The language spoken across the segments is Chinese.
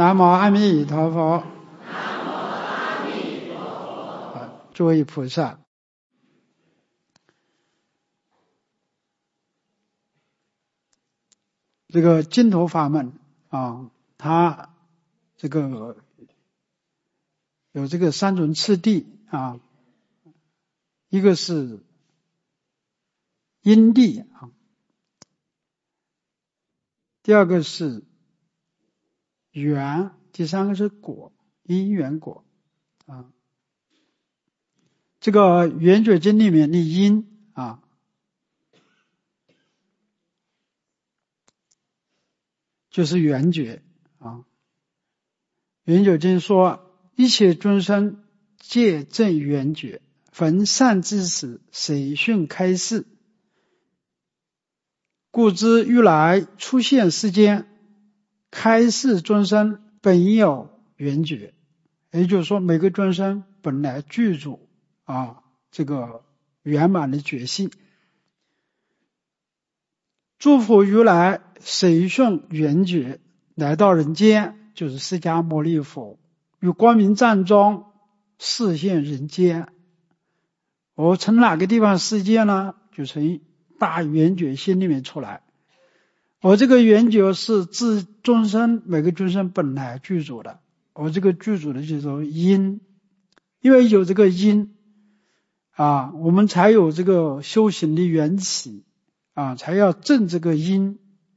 南无阿弥陀佛。 南无阿弥陀佛。 诸位菩萨，这个净土法门它这个有这个三种次第一个是因地第二个是缘，第三个是果，因缘果这个圆觉经里面的因就是圆觉圆觉经说，一切众生皆证圆觉，逢善知识，随顺开示，故知如来出现世间，开示众生本有圆觉。也就是说，每个众生本来具足这个圆满的觉性。诸佛如来随顺圆觉来到人间，就是释迦牟尼佛于光明藏中示现人间。从哪个地方示现呢？就从大圆觉心里面出来。这个圆觉是自众生每个众生本来具足的。这个具足的就是因，因为有这个因我们才有这个修行的缘起才要证这个因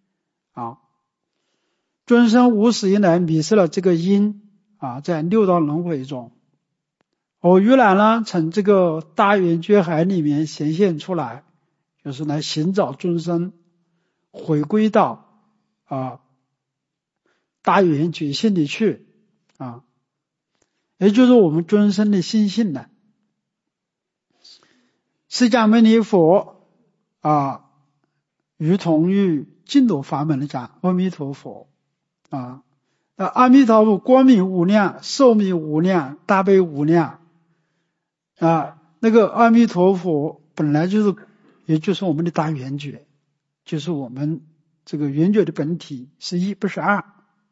众生无始以来迷失了这个因在六道轮回中，如来呢从这个大圆觉海里面显现出来，就是来寻找众生回归到大圆觉性里去也就是我们众生的心性呢。释迦牟尼佛如同于净土法门的讲阿弥陀佛阿弥陀佛光明无量，寿命无量，大悲无量那个阿弥陀佛本来也就是我们的大圆觉，就是我们这个圆觉的本体是一，不是二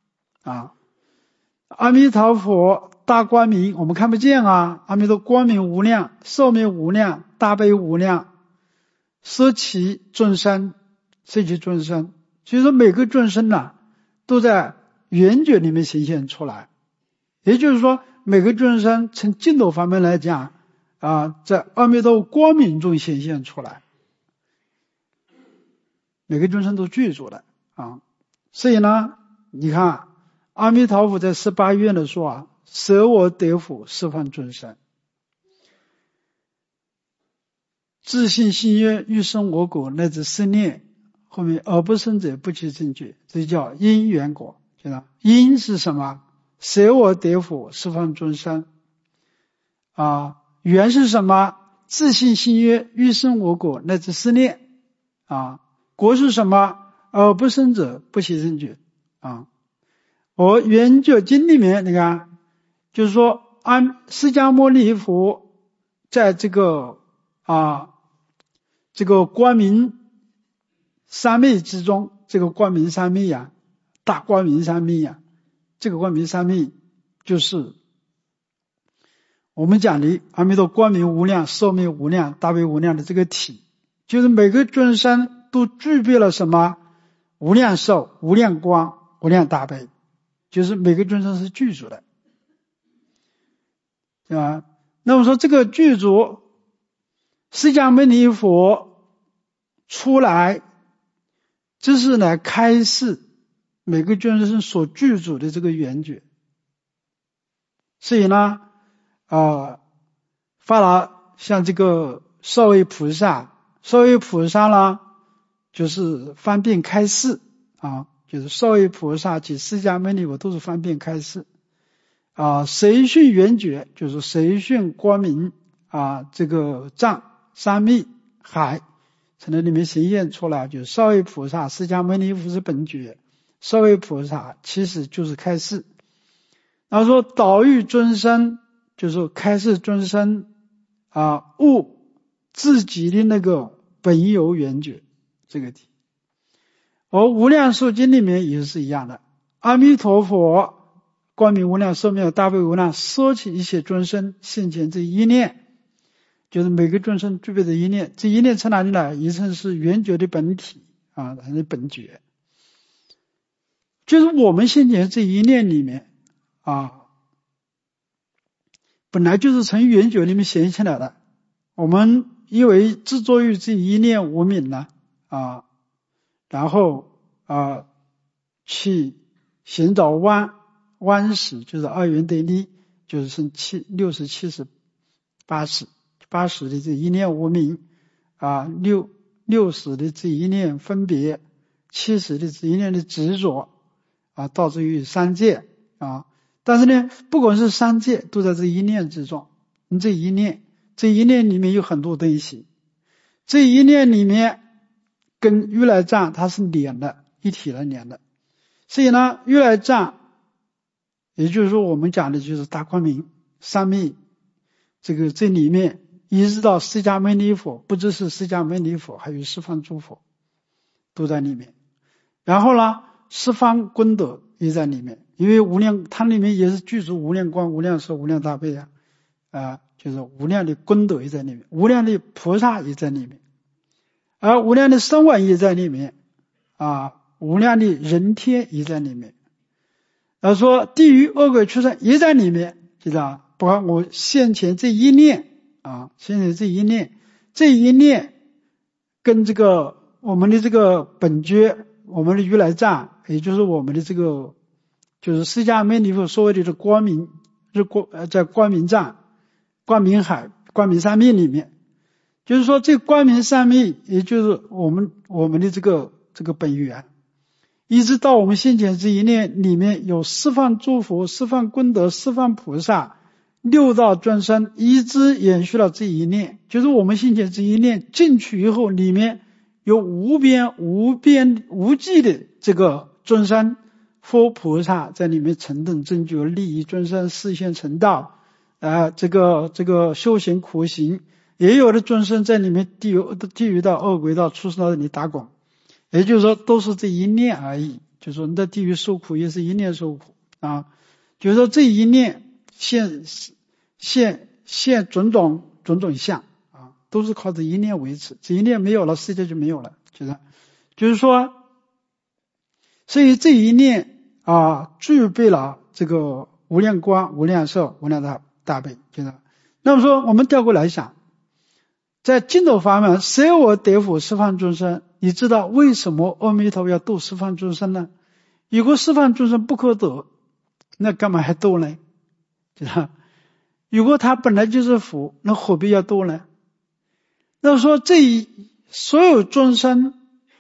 阿弥陀佛大光明我们看不见阿弥陀光明无量，寿命无量，大悲无量，摄其众生，摄其众生。所以说每个众生都在圆觉里面显现出来。也就是说每个众生从净土方面来讲在阿弥陀光明中显现出来，每个众生都具足的所以呢你看阿弥陀佛在18愿的说舍我得福，十方众生，自信信愿，欲生我果，乃至生念，后面而不生者不其正觉，这叫因缘果。因是什么？舍我得福，十方众生缘是什么？自信信愿，欲生我果，乃至生念果是什么？而不生者不其正觉圆觉经里面你看就是说释迦牟尼佛在这个光明三昧之中，这个光明三昧大光明三昧这个光明三昧就是我们讲的阿弥陀光明无量，寿命无量，大悲无量的这个体，就是每个众生都具备了什么？无量寿，无量光，无量大悲，就是每个众生是具足的那么说这个具足，释迦牟尼佛出来，这是来开示每个众生所具足的这个圆觉。所以呢发了像这个舍卫菩萨呢就是方便开示就是舍卫菩萨及释迦牟尼佛都是方便开示随顺圆觉，就是随顺光明这个藏三昧海从那里面显现出来，就是舍卫菩萨，释迦牟尼佛是本觉，舍卫菩萨其实就是开示。然后说导育众生，就是开示众生悟自己的那个本有圆觉这个题。无量寿经里面也是一样的，阿弥陀佛光明无量寿妙大悲无量说起一切众生现前这一念，就是每个众生具备的一念，这一念从哪里来？一称是圆觉的本体啊，它的本觉，就是我们现前这一念里面啊，本来就是从圆觉里面显起来的，我们因为执着于这一念无明了啊，然后去寻找弯识，就是二元对立，就是剩60、70、80的这一念无明啊，60的这一念分别，70的这一念的执着啊，导致于三界啊。但是呢，不管是三界都在这一念之中，这一念里面有很多东西，这一念里面跟如来藏它是连的，一体的连的。所以呢，如来藏也就是说我们讲的就是大光明三密，这里面一直到释迦牟尼佛，不只是释迦牟尼佛，还有十方诸佛都在里面。然后呢，十方功德也在里面，因为无量它里面也是具足无量光、无量寿、无量大悲就是无量的功德也在里面，无量的菩萨也在里面，而无量的声闻也在里面无量的人天也在里面。说地狱恶鬼畜生也在里面，知道吧？不管我现前这一念现前这一念跟这个我们的这个本觉，我们的如来藏，也就是我们的这个就是释迦牟尼佛所谓的光明在光明藏、光明海、光明三昧里面，就是说这光明三昧也就是我们的这个本源，一直到我们现前这一念里面有十方诸佛、十方功德、十方菩萨、六道众生，一直延续到这一念，就是我们现前这一念进去以后，里面有无边无际的这个众生佛菩萨在里面成等正觉，利益众生，示现成道这个修行苦行，也有的众生在里面地狱道、恶鬼道、畜生道里打滚，也就是说都是这一念而已，就是说你在地狱受苦也是一念受苦就是说这一念现种种相都是靠这一念维持，这一念没有了，世界就没有了，就是说，所以这一念具备了这个无量光、无量寿、无量大悲，那么说我们调过来想，在净土法门，谁我得佛十方众生，你知道为什么阿弥陀佛要度十方众生呢？如果十方众生不可得，那干嘛还度呢？如果他本来就是佛，那何必要度呢？那么说所有众生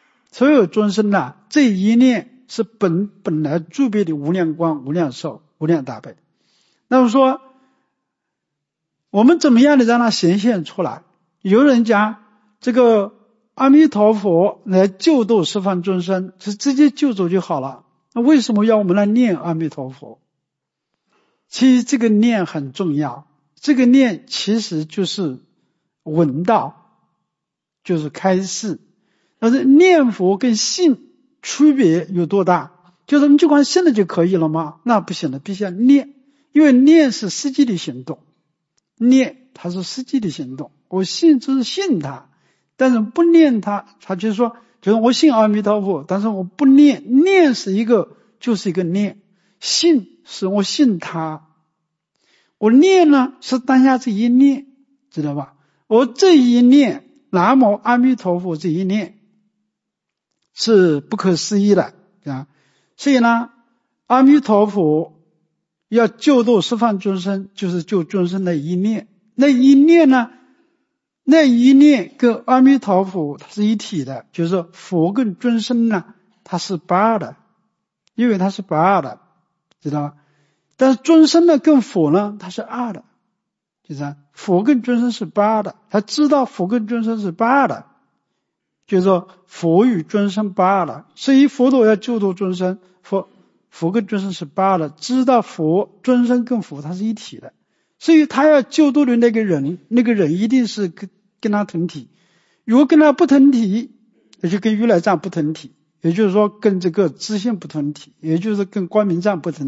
这一念是本来具备的无量光、无量寿、无量大悲。那么说我们怎么样的让它显现出来？有人讲这个阿弥陀佛来救度十方众生，是直接救走就好了，那为什么要我们来念阿弥陀佛？其实这个念很重要，这个念其实就是闻道，就是开示。但是念佛跟信区别有多大？就是你就光信了就可以了吗？那不行的，必须要念，因为念是实际的行动，念它是实际的行动。我信只是信他，但是不念他就是说，就是我信阿弥陀佛，但是我不念，念是就是一个念，信是我信他，我念呢是当下这一念，知道吧？我这一念南无阿弥陀佛这一念是不可思议的所以呢，阿弥陀佛要救度十方众生，就是救众生的一念。那一念呢，那一念跟阿弥陀佛它是一体的，就是说佛跟众生呢它是不二的，因为它是不二的，知道吗？但是众生呢跟佛呢它是二的，就是佛跟众生是不二的，他知道佛跟众生是不二的，就是说佛与众生不二的，所以佛陀要救度众生，佛跟众生是不二的，知道佛众生跟佛它是一体的，所以他要救度的那个人一定是跟他同体，如果跟他不同体，也就跟如来藏不同体，也就是说跟这个知性不同体，也就是跟光明藏不同体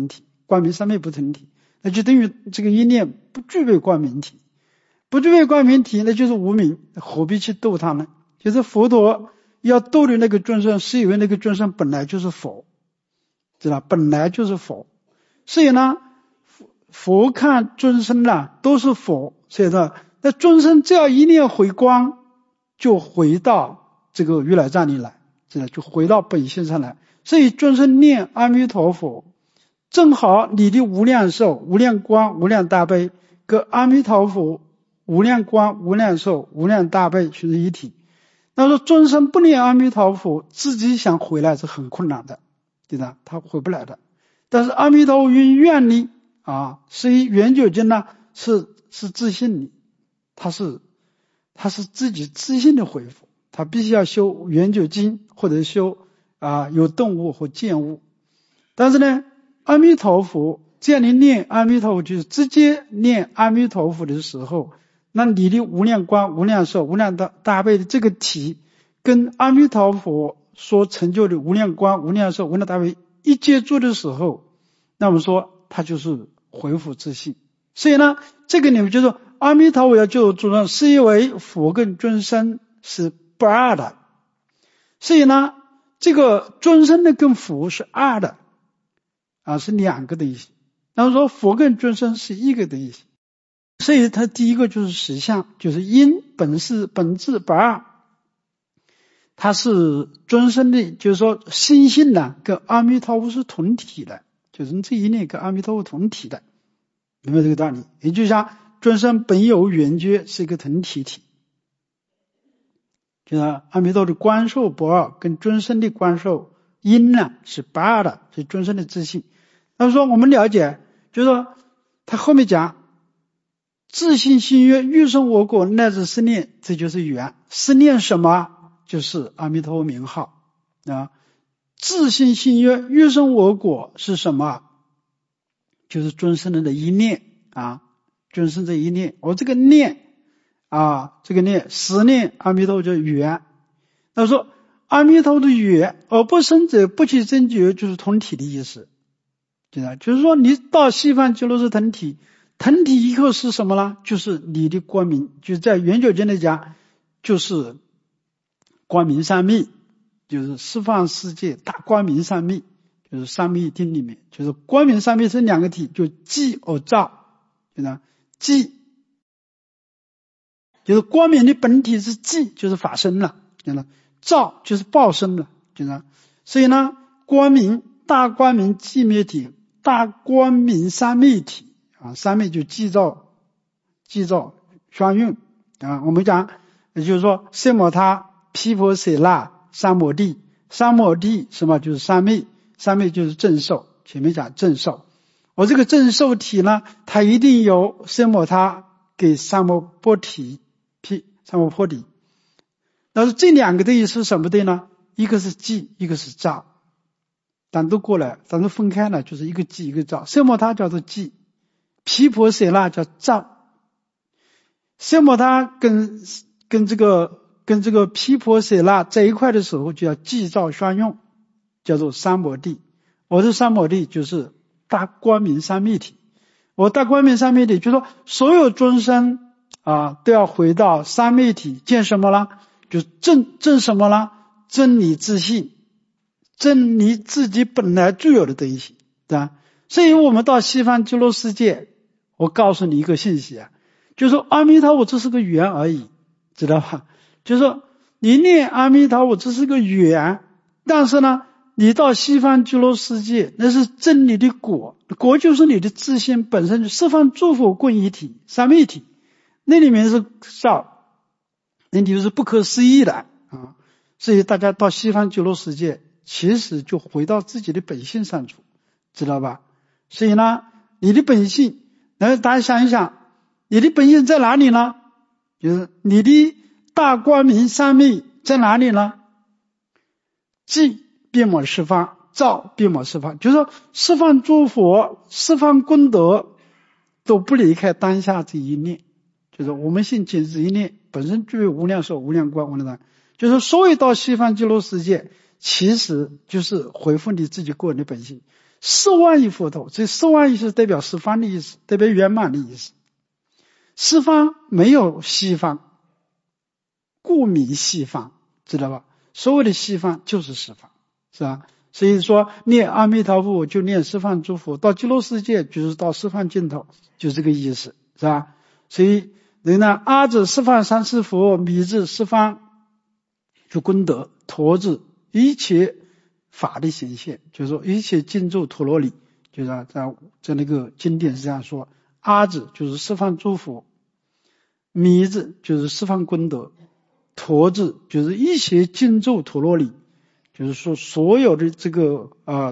光明三昧不同体，那就等于这个一念不具备光明体，不具备光明体，那就是无明，何必去度它呢？就是佛陀要度的那个众生，是因为那个众生本来就是佛，知道本来就是佛，所以呢，佛看众生呢都是佛，所以呢，那众生只要一念回光，就回到这个如来藏里来，知道就回到本性上来。所以众生念阿弥陀佛，正好你的无量寿、无量光、无量大悲跟阿弥陀佛无量光、无量寿、无量大悲是一体。那说众生不念阿弥陀佛，自己想回来是很困难的，对吧？他回不来的。但是阿弥陀佛愿力啊，所以圆觉经呢是自信力，他是自己自信的回复，他必须要修圆觉经或者修有动物或见物。但是呢，阿弥陀佛这样的念阿弥陀佛，就是直接念阿弥陀佛的时候，那你的无量光、无量寿、无量大悲的这个体，跟阿弥陀佛所成就的无量光、无量寿、无量大悲一接触的时候，那我们说它就是恢复自信。所以呢，这个你们就说阿弥陀佛要救众生，是因为佛跟众生是不二的，所以呢，这个众生的跟佛是二的是两个的意思。然后说佛跟众生是一个的意思。所以它第一个就是实相，就是因本质不二，它是众生的，就是说心性呢跟阿弥陀佛是同体的，就是这一念跟阿弥陀佛同体的，明白这个道理？也就像众生本有圆觉是一个同体体，就是阿弥陀的观受不二，跟众生的观受因呢是不二的，是众生的自信。那么说我们了解，就是说他后面讲自信心曰欲生我果乃至思念，这就是缘。思念什么？就是阿弥陀佛名号自信心曰欲生我果是什么？就是众生的一念众生这一念，我这个念这个念思念阿弥陀佛叫缘。他说阿弥陀佛的缘而不生者不起真觉，就是同体的意思，就是说你到西方极乐是同体，同体以后是什么呢？就是你的光明，就是在圆觉经里讲，就是光明三昧，就是十方世界大光明三昧，就是三昧定里面，就是光明三昧是两个体，就寂而照，寂就是光明的本体是寂，就是法身了，照就是报身了，所以呢，光明大光明寂灭体，大光明三昧体三昧就寂照双运我们讲也就是说色摩他毗婆舍那三摩地，三摩地什么？就是三昧，三昧就是正受，前面讲正受，我这个正受体呢，它一定由色摩他给三摩波提三摩波提。但是这两个的意思是什么的呢？一个是寂，一个是照，单独过来，单独分开了，就是一个寂一个照。色摩他叫做寂，毗婆舍那叫照。色摩他跟这个毗婆舍那在一块的时候，就要寂照双用，叫做三摩地。我的三摩地就是大光明三昧体。我大光明三昧体，就是说所有众生都要回到三昧体，见什么了？就证什么了？证你自信，证你自己本来具有的东西，对吧？所以我们到西方极乐世界，我告诉你一个信息就是说阿弥陀佛这是个缘而已，知道吧？就是说你念阿弥陀佛这是个缘，但是呢，你到西方极乐世界，那是证你的果，果就是你的自信本身，十方诸佛共一体，三昧体，那里面是照，那里是不可思议的所以大家到西方极乐世界，其实就回到自己的本性上处，知道吧？所以呢，你的本性，大家想一想，你的本性在哪里呢？就是你的大光明三昧在哪里呢？寂遍满十方，照遍满十方，就是说十方诸佛、十方功德都不离开当下这一念，就是我们信仅此一念，本身具有无量寿、无量光、无量大。就是所以到西方极乐世界，其实就是恢复你自己个人的本性。 4万亿佛陀，这4万亿是代表十方的意思，代表圆满的意思。十方没有西方，故名西方，知道吧？所谓的西方就是十方，是吧？所以说念阿弥陀佛就念十方诸佛，到极乐世界就是到十方尽头，就这个意思，是吧？所以人呢，阿字十方三世佛，弥字十方就功德，陀字一切法的显现，就是说一切尽住陀罗尼，就是在那个经典是这样说，阿字就是十方诸佛，弥字就是十方功德，陀字就是一切尽住陀罗尼，就是说所有的这个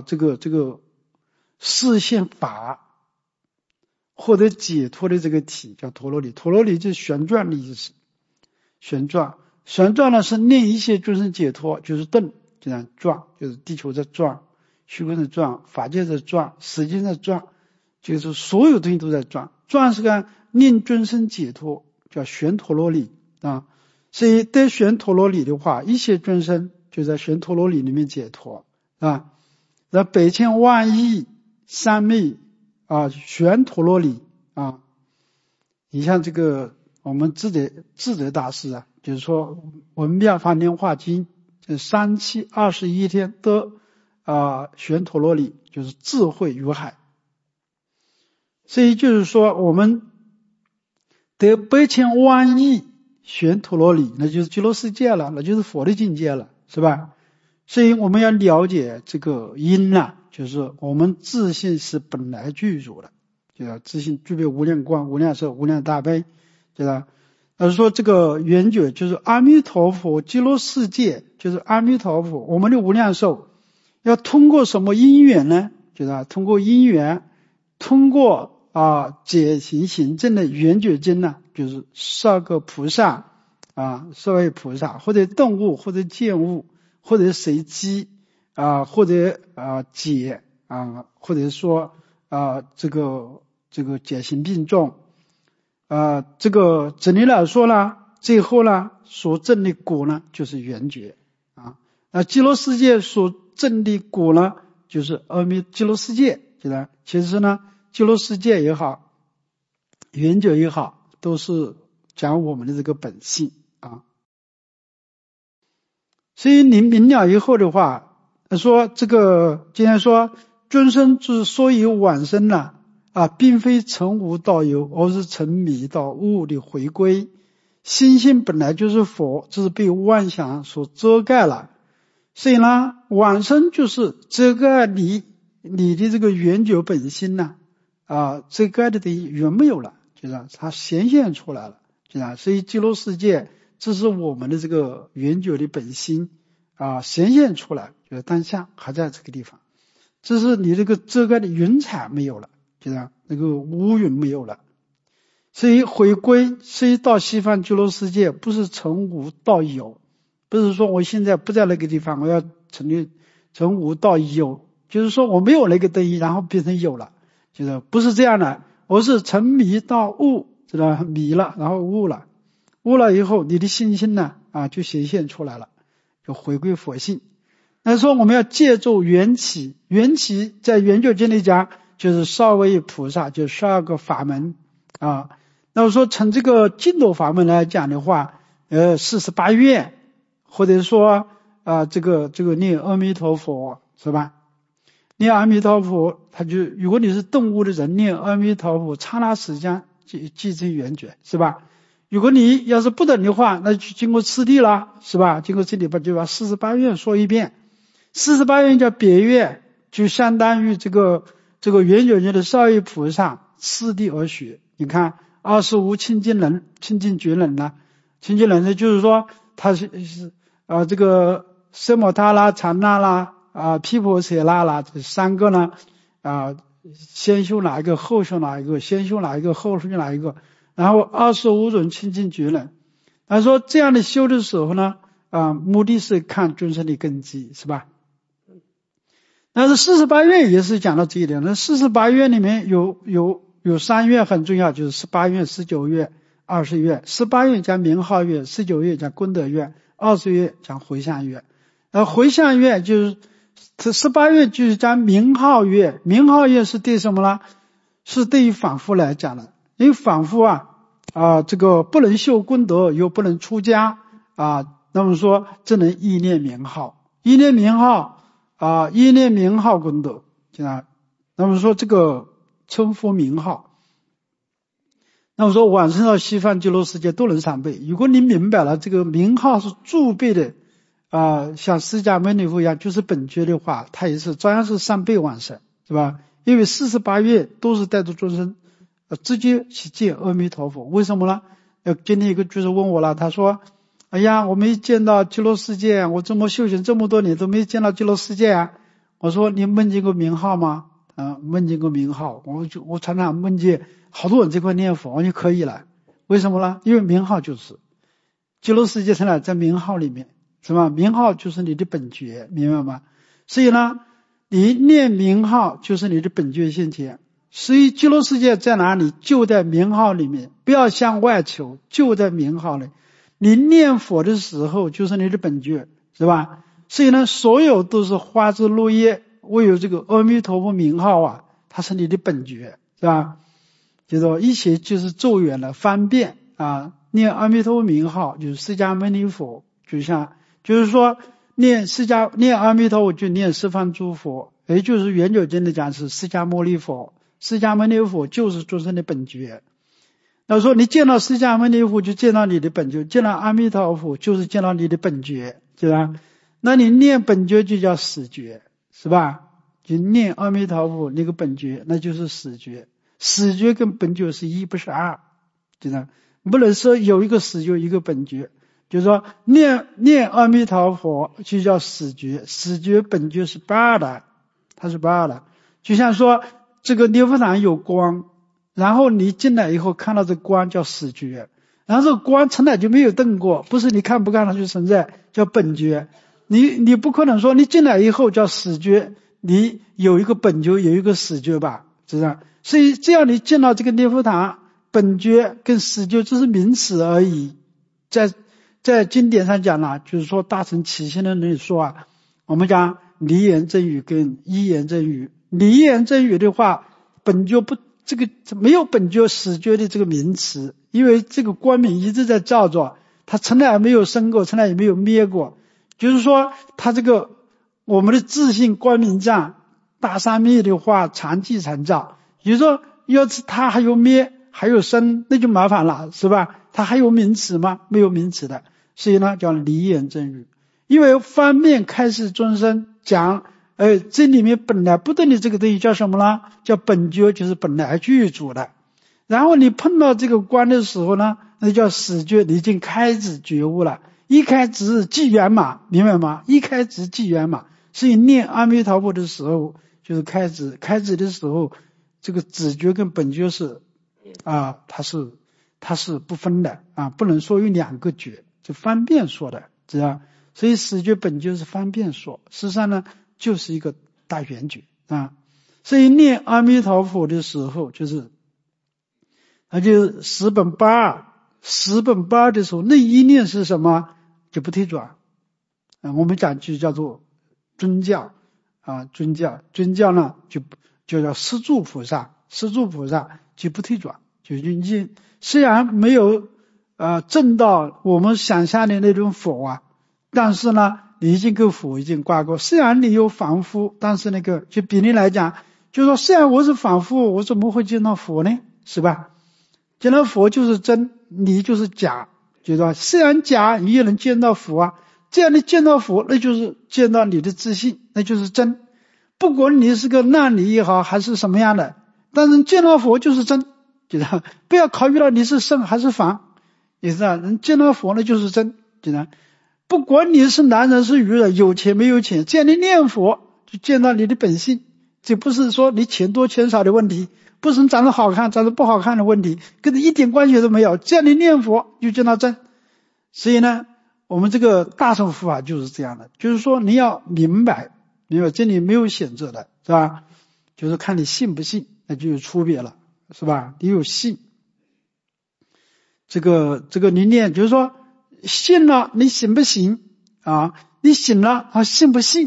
示现法获得解脱的这个体叫陀罗尼，陀罗尼就是旋转的意思，旋转呢是令一切众生解脱，就是顿，这样转，就是地球在转，虚空在转，法界在转，时间在转，就是所有东西都在转，转是个令众生解脱，叫旋陀罗尼啊。所以得旋陀罗尼的话，一切众生就在旋陀罗尼里面解脱啊。那百千万亿三昧啊，旋陀罗尼啊。你像这个我们智者大师啊，就是说文妙法莲华经3期21天得旋陀罗尼，就是智慧如海。所以就是说我们得百千万亿旋陀罗尼，那就是极乐世界了，那就是佛的境界了，是吧？所以我们要了解这个因啊，就是我们自信是本来具足的，就是自信具备无量光、无量寿、无量大悲，对吧？说这个圆觉就是阿弥陀佛，极乐世界就是阿弥陀佛，我们的无量寿要通过什么因缘呢？就是通过因缘，通过解行行证的圆觉经呢，就是12个菩萨12位菩萨，或者动物，或者见物，或者随机或者解或者说这个解行并重这个整理来说呢，最后呢所证的果呢就是圆觉极乐世界所证的果呢就是极乐世界，就是其实呢极乐世界也好，圆觉也好，都是讲我们的这个本性所以你明了以后的话，说这个今天说众生之所以往生呢并非从无到有，而是从迷到悟的回归。心性本来就是佛，只是被妄想所遮盖了。所以呢，往生就是遮盖你的这个圆觉本心呢遮盖的东西原没有了，就是它显现出来了，就是所以极乐世界这是我们的这个圆觉的本心显现出来，就是当下还在这个地方。这是你这个遮盖的云彩没有了，就是那个乌云没有了。所以回归，所以到西方极乐世界不是从无到有，不是说我现在不在那个地方，我要从无到有，就是说我没有那个东西然后变成有了，就是不是这样的，我是从迷到悟，知道吧？迷了然后悟了，悟了以后你的心性呢就显现出来了，就回归佛性。那说我们要借助缘起，缘起在圆觉经里讲就是少位菩萨，就12个法门那我说从这个净土法门来讲的话48愿，或者说这个念阿弥陀佛，是吧？念阿弥陀佛，他就如果你是动物的人，念阿弥陀佛刹那时间即成圆觉，是吧？如果你要是不等的话，那就经过次第了，是吧？经过次第就把48愿说一遍，48愿叫别愿，就相当于这个圆觉经的少位菩萨次第而学。你看25清净人、清净觉人呢，清净人呢就是说他是这个奢摩他啦、禅那啦毗婆舍那啦，这3个呢先修哪一个后修哪一个，先修哪一个后修哪一个，然后25种清净觉人。他说这样的修的时候呢目的是看众生的根基，是吧？但是48愿也是讲到这一点，那48愿里面有3愿很重要，就是18愿、19愿、20愿。18愿讲名号愿，19愿讲功德愿，20愿讲回向愿。回向愿就是这18月就是讲名号月，名号月是对什么呢？是对于凡夫来讲的，因为凡夫这个不能修功德，又不能出家那么说只能意念名号，意念名号功德，那么说这个称呼名号。那么说往生到西方极乐世界都能3倍。如果你明白了这个名号是助倍的像释迦牟尼佛一样，就是本觉的话，他也是照样是3倍往生，是吧？因为48月都是带着众生直接去见阿弥陀佛。为什么呢？今天一个居士问我了，他说哎呀，我没见到极乐世界，我这么修行这么多年都没见到极乐世界啊。我说你梦见过名号吗？梦见过名号，我常常梦见好多人这块念佛就可以了。为什么呢？因为名号就是极乐世界在哪，在名号里面，是吧？名号就是你的本觉，明白吗？所以呢，你念名号就是你的本觉现前。所以极乐世界在哪里？就在名号里面，不要向外求，就在名号里。你念佛的时候就是你的本觉，是吧？所以呢，所有都是花枝落叶，唯有这个阿弥陀佛名号它是你的本觉，是吧？就说一切就是咒语了，方便念阿弥陀佛名号就是释迦牟尼佛，就是说念阿弥陀佛就念十方诸佛，也就是圆觉经的讲是释迦牟尼佛，释迦牟尼佛就是众生的本觉。那说你见到释迦牟尼佛就见到你的本觉，见到阿弥陀佛就是见到你的本觉，对吧？那你念本觉就叫始觉，是吧？就念阿弥陀佛那个本觉，那就是始觉。始觉跟本觉是1，不是2，对吧？不能说有一个始觉一个本觉，就是说念阿弥陀佛就叫始觉，始觉本觉是不二的，它是不二的。就像说这个念佛堂有光，然后你进来以后看到这光叫始觉，然后这个光从来就没有动过，不是你看不看它就存在，叫本觉。你不可能说你进来以后叫始觉，你有一个本觉有一个始觉吧，是这样。所以这样你进到这个念佛堂，本觉跟始觉只是名词而已。在经典上讲了，就是说大乘起信的人说我们讲离言真语跟依言真语。离言真语的话，本觉不这个没有本觉始觉的这个名词，因为这个光明一直在照着，它从来没有生过，从来也没有灭过。就是说它这个我们的自信光明藏大三昧的话常寂常照，也就是说要是它还有灭还有生，那就麻烦了，是吧？它还有名词吗？没有名词的。所以呢叫离言真语，因为方便开示众生讲这里面本来不动的这个东西叫什么呢？叫本觉，就是本来具足的。然后你碰到这个观的时候呢，那叫始觉，你已经开始觉悟了。一开始即圆满，明白吗？一开始即圆满。所以念阿弥陀佛的时候就是开始的时候，这个止觉跟本觉是它是不分的不能说有2个觉，就方便说的，知道？所以始觉本觉是方便说，实际上呢就是一个大圆觉所以念阿弥陀佛的时候就是那就十本八二的时候，那一念是什么？就不退转我们讲就叫做尊教尊教呢就叫施助菩萨就不退转，就你虽然没有证到我们想象的那种佛但是呢你已经跟佛已经挂钩。虽然你有凡夫，但是那个就比例来讲，就是说虽然我是凡夫，我怎么会见到佛呢？是吧？见到佛就是真，你就是假，觉得虽然假你也能见到佛这样你见到佛，那就是见到你的自信，那就是真。不管你是个烂泥也好还是什么样的，但是见到佛就是真，觉得不要考虑到你是圣还是凡，也是人见到佛那就是真，觉得不管你是男人是女人，有钱没有钱，只要你念佛就见到你的本性。这不是说你钱多钱少的问题，不是你长得好看长得不好看的问题，跟你一点关系都没有，只要你念佛就见到真。所以呢我们这个大乘佛法就是这样的，就是说你要明白这里没有选择的，是吧？就是看你信不信，那就有区别了，是吧？你有信这个你念，就是说信了你行不行你信了信不信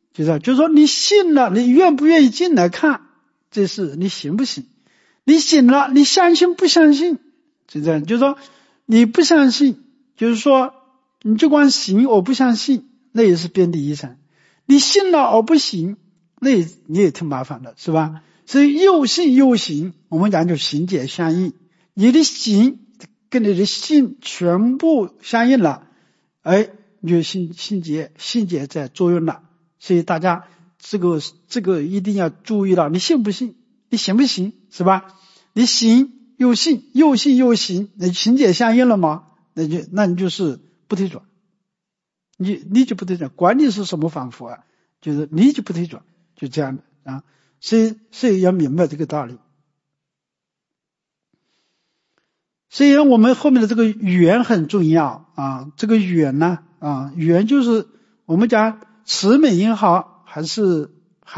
就是说你信了，你愿不愿意进来看，这是你行不行？你信了，你相信不相信？就这样，就是说你不相信，就是说你就光行我不相信，那也是边地一层。你信了而不行，那你也挺麻烦的，是吧？所以又信又行，我们讲就行解相应，你的行跟你的信全部相应了，你就信解在作用了。所以大家这个一定要注意到，你信不信，你行不行，是吧？你行又信，又信又行，那行解相应了吗？那你就是不退转，你就不退转，管你是什么反复啊，就是你就不退转，就这样的啊。所以要明白这个道理。所以我们后面的这个缘很重要啊，这个缘呢缘就是我们讲慈悯也好，还是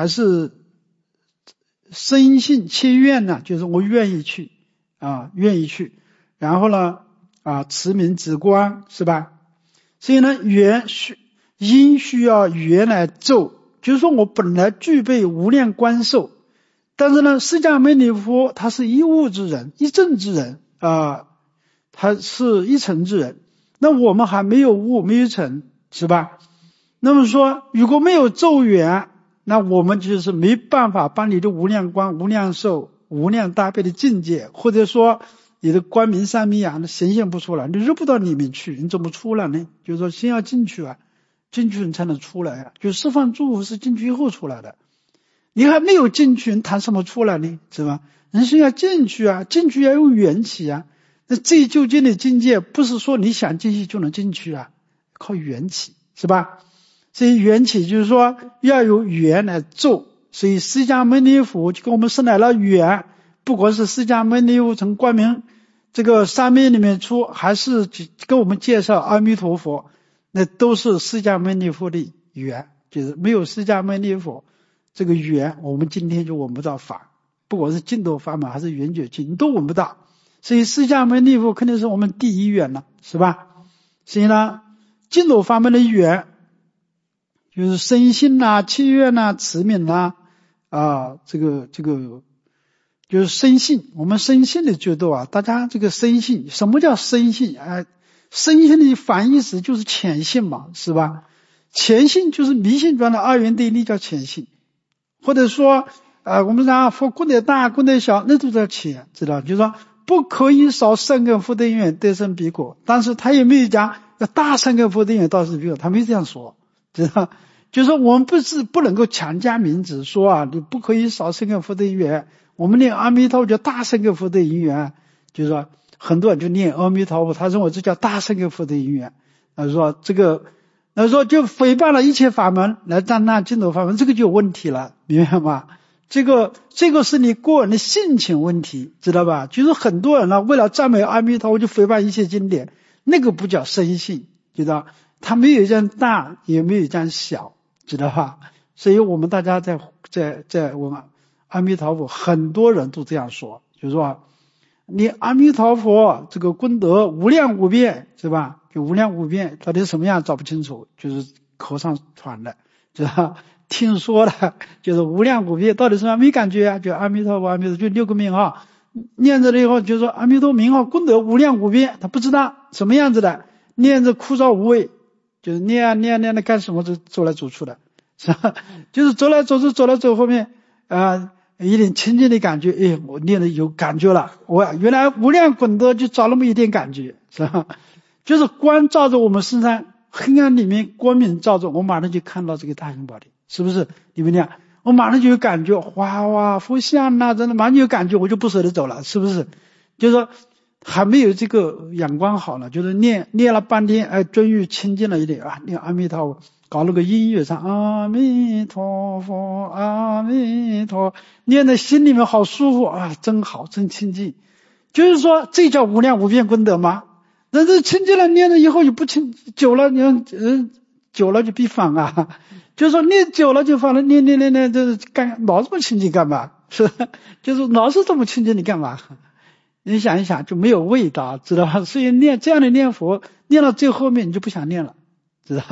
深信切愿呢，就是我愿意去，然后呢慈悯直观，是吧？所以呢因需要缘来奏，就是说我本来具备无量观受，但是呢释迦牟尼佛他是一物之人，一正之人他是一乘之人，那我们还没有悟，没有成，是吧？那么说如果没有咒缘，那我们就是没办法把你的无量观、无量寿、无量大悲的境界，或者说你的光明三昧显现不出来，你入不到里面去，你怎么出来呢？就是说先要进去进去你才能出来啊，就释放诸佛是进去以后出来的，你还没有进去，你谈什么出来呢？是吧？人生要进去进去要有缘起那最究竟的境界不是说你想进去就能进去靠缘起，是吧？所以缘起就是说要有缘来奏，所以释迦牟尼佛就跟我们生来了缘，不管是释迦牟尼佛从光明这个三昧里面出，还是跟我们介绍阿弥陀佛，那都是释迦牟尼佛的缘，就是没有释迦牟尼佛这个缘，我们今天就闻不到法，不管是净土法门还是圆觉经都闻不到。所以释迦牟尼佛肯定是我们第一缘了，是吧？所以呢净土法门的缘就是深信契愿慈悯这个就是深信。我们深信的觉度大家这个深信，什么叫深信深信的反义词就是浅信嘛，是吧？浅信就是迷信中的二元对立叫浅信，或者说我们讲佛功德大功德小，那都叫浅，知道？就是说不可以少善根福德因缘得生彼果，但是他也没有讲要大善根福德因缘得生彼果，他没这样说，知道？就是说我们不能够强加名字说你不可以少善根福德因缘，我们念阿弥陀佛叫大善根福德因缘，就是说很多人就念阿弥陀佛，他认为这叫大善根福德因缘，说就诽谤了一切法门来赞叹净土法门，这个就有问题了，明白吗？这个是你个人的性情问题，知道吧？就是很多人为了赞美阿弥陀佛就诽谤一切经典，那个不叫深信，知道？他没有这样大，也没有这样小，知道吧？所以我们大家在我们阿弥陀佛，很多人都这样说，就是说你阿弥陀佛这个功德无量无边，是吧？就无量无边到底是什么样找不清楚，就是口上传的，知道？听说了就是无量无边，到底是什么没感觉就阿弥陀佛阿弥陀佛就6个名号念着了以后，就说阿弥陀佛名号功德无量无边，他不知道什么样子的，念着枯燥无味，就是念的干什么就走来走去的，是吧？就是走来走去走来走后面一点清净的感觉，我念的有感觉了，我原来无量功德就找那么一点感觉，是吧？就是光照着我们身上，黑暗里面光明照着，我马上就看到这个大雄宝殿，是不是？你们讲我马上就有感觉，哇佛像真的马上就有感觉，我就不舍得走了，是不是？就是说还没有这个阳光好了，就是念了半天终于清净了一点念阿弥陀佛，搞了个音乐唱阿弥陀佛阿弥陀，念的心里面好舒服真好真清净。就是说这叫无量无边功德吗？但是清净了念了以后就不清，久了久了就必反就是说念久了就反了，念就是老这么清净干嘛？是就是老是这么清净你干嘛？你想一想就没有味道，知道吧？所以这样的念佛念到最后面你就不想念了，知道吧？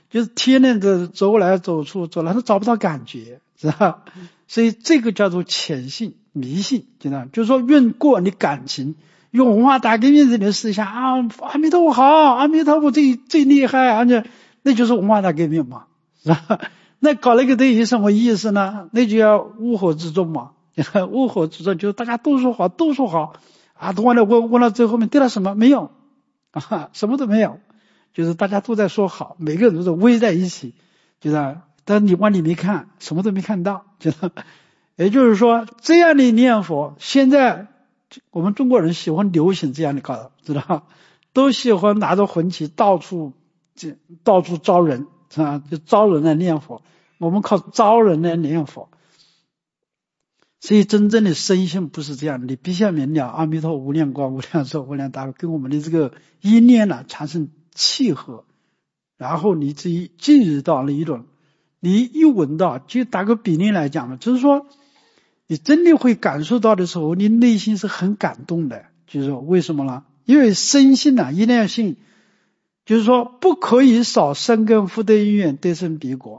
就是天天的走来走去，走来都找不到感觉，是吧？所以这个叫做浅信迷信，知道？就是说用过你感情，用文化大革命这种思想啊，阿弥陀佛好，阿弥陀佛最厉害，而且那就是文化大革命嘛，是吧？那搞那个东西什么意思呢？那就要乌合之众嘛，乌合之众就是大家都说好，都说好啊，都完了问到最后面对了什么没有啊？什么都没有，就是大家都在说好，每个人都是围在一起，就是但你往里面看，什么都没看到，知道？也就是说，这样的念佛，现在我们中国人喜欢流行这样的搞，知道？都喜欢拿着魂旗到处招人，是吧？就招人来念佛。我们靠招人来念佛，所以真正的深信不是这样的。你必须要明了阿弥陀无量光、无量寿、无量大，跟我们的这个一念呢产生契合，然后你自己进入到了一种。你一闻到，就打个比例来讲嘛，就是说你真的会感受到的时候，你内心是很感动的。就是说为什么呢？因为深信啊，一定要信，就是说不可以少生根福德因缘得生彼国。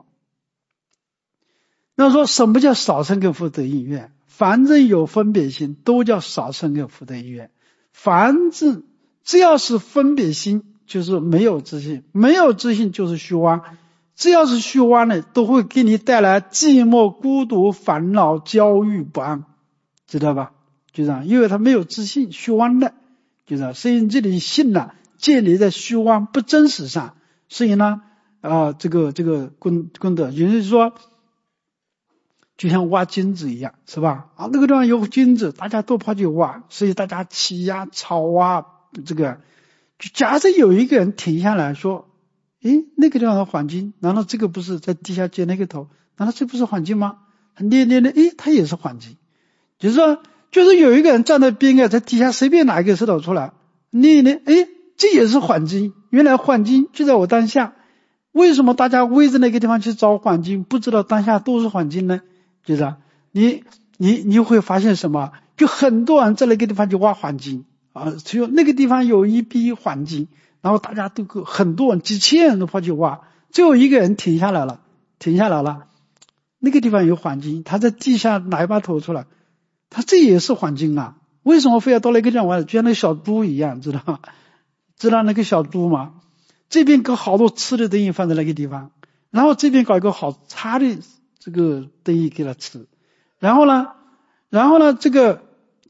那说什么叫少生根福德因缘？反正有分别心都叫少生根福德因缘，反正只要是分别心就是没有自信，没有自信就是虚妄，只要是虚妄的都会给你带来寂寞、孤独、烦恼、焦虑、不安，知道吧？就这样，因为他没有自信，虚妄的，就这样。所以这里信呢建立在虚妄不真实上，所以呢这个功德，也就是说就像挖金子一样，是吧？啊，那个地方有金子，大家都跑去挖，所以大家起呀、吵啊，这个就假设有一个人停下来说，诶，那个地方的黄金，难道这个不是在地下接那个头？难道这不是黄金吗？捏，诶，它也是黄金。就是说，就是有一个人站在边上，在地下随便拿一个石头出来，捏，诶，这也是黄金。原来黄金就在我当下。为什么大家围着那个地方去找黄金，不知道当下都是黄金呢？就是你会发现什么？就很多人在那个地方去挖黄金啊，只有那个地方有一批黄金，然后大家都很多人几千人都跑去挖，最后一个人停下来了，那个地方有黄金，他在地下拿一把头出来，他这也是黄金啊，为什么非要到那个地方挖？就像那个小猪一样，知道那个小猪吗？这边搞好多吃的东西放在那个地方，然后这边搞一个好差的这个东西给他吃，然后呢这个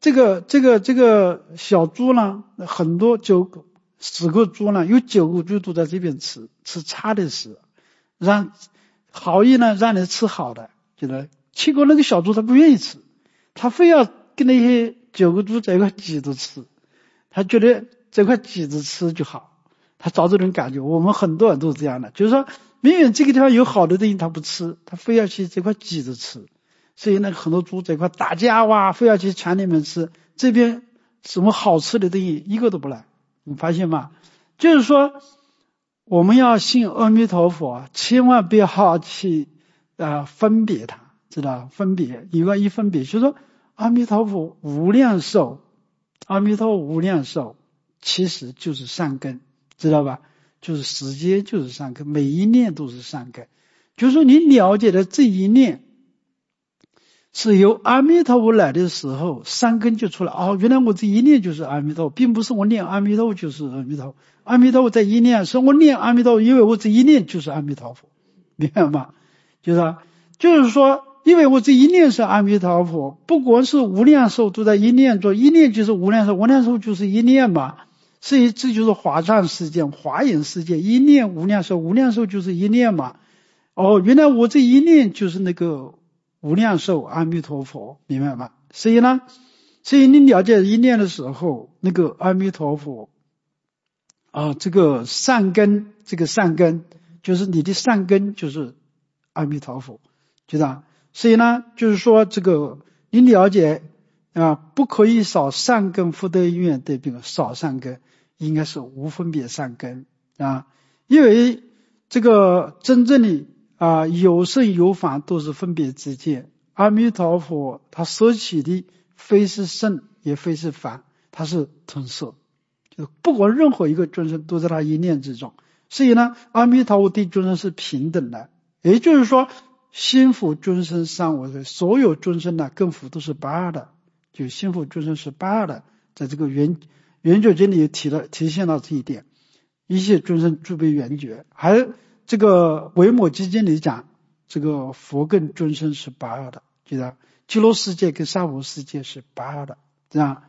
小猪呢，很多10个猪呢，有9个猪都在这边吃差的食，让好意呢让你吃好的，觉得结果那个小猪他不愿意吃，他非要跟那些9个猪在一块挤着吃，他觉得这块挤着吃就好。他找这种感觉，我们很多人都是这样的，就是说明明这个地方有好的东西他不吃，他非要去这块挤着吃，所以呢很多猪这块打架哇，非要去抢你们吃，这边什么好吃的东西一个都不来，你发现吗？就是说我们要信阿弥陀佛，千万不要去分别它，知道分别一分别，就是说阿弥陀佛无量寿，阿弥陀佛无量寿其实就是善根，知道吧？就是时间就是善根，每一念都是善根。就是说你了解的这一念是由阿弥陀佛来的时候，善根就出来。哦，原来我这一念就是阿弥陀佛，并不是我念阿弥陀佛就是阿弥陀佛。阿弥陀佛在一念，是我念阿弥陀佛，因为我这一念就是阿弥陀佛，明白吗？就是说，因为我这一念是阿弥陀佛，不管是无量寿都在一念中，一念就是无量寿，无量寿就是一念嘛。所以这就是华藏世界、华严世界，一念无量寿，无量寿就是一念嘛。哦，原来我这一念就是那个无量寿阿弥陀佛，明白吗？所以你了解一念的时候，那个阿弥陀佛这个善根，就是你的善根就是阿弥陀佛，知道？所以呢，就是说这个你了解不可以少善根福德因缘对病，少善根应该是无分别善根因为这个真正的有圣有法都是分别之见，阿弥陀佛他舍起的非是圣也非是法，他是同摄，就是不管任何一个众生都在他一念之中， 所以呢，阿弥陀佛对众生是平等的，也就是说心佛众生三我的所有众生呢跟佛都是不二的，就心佛众生是不二的，在这个圆觉经里也体现到这一点，一切众生具备圆觉。还这个维摩诘经里讲，这个佛跟众生是不二的，就是极乐世界跟娑婆世界是不二的，这样。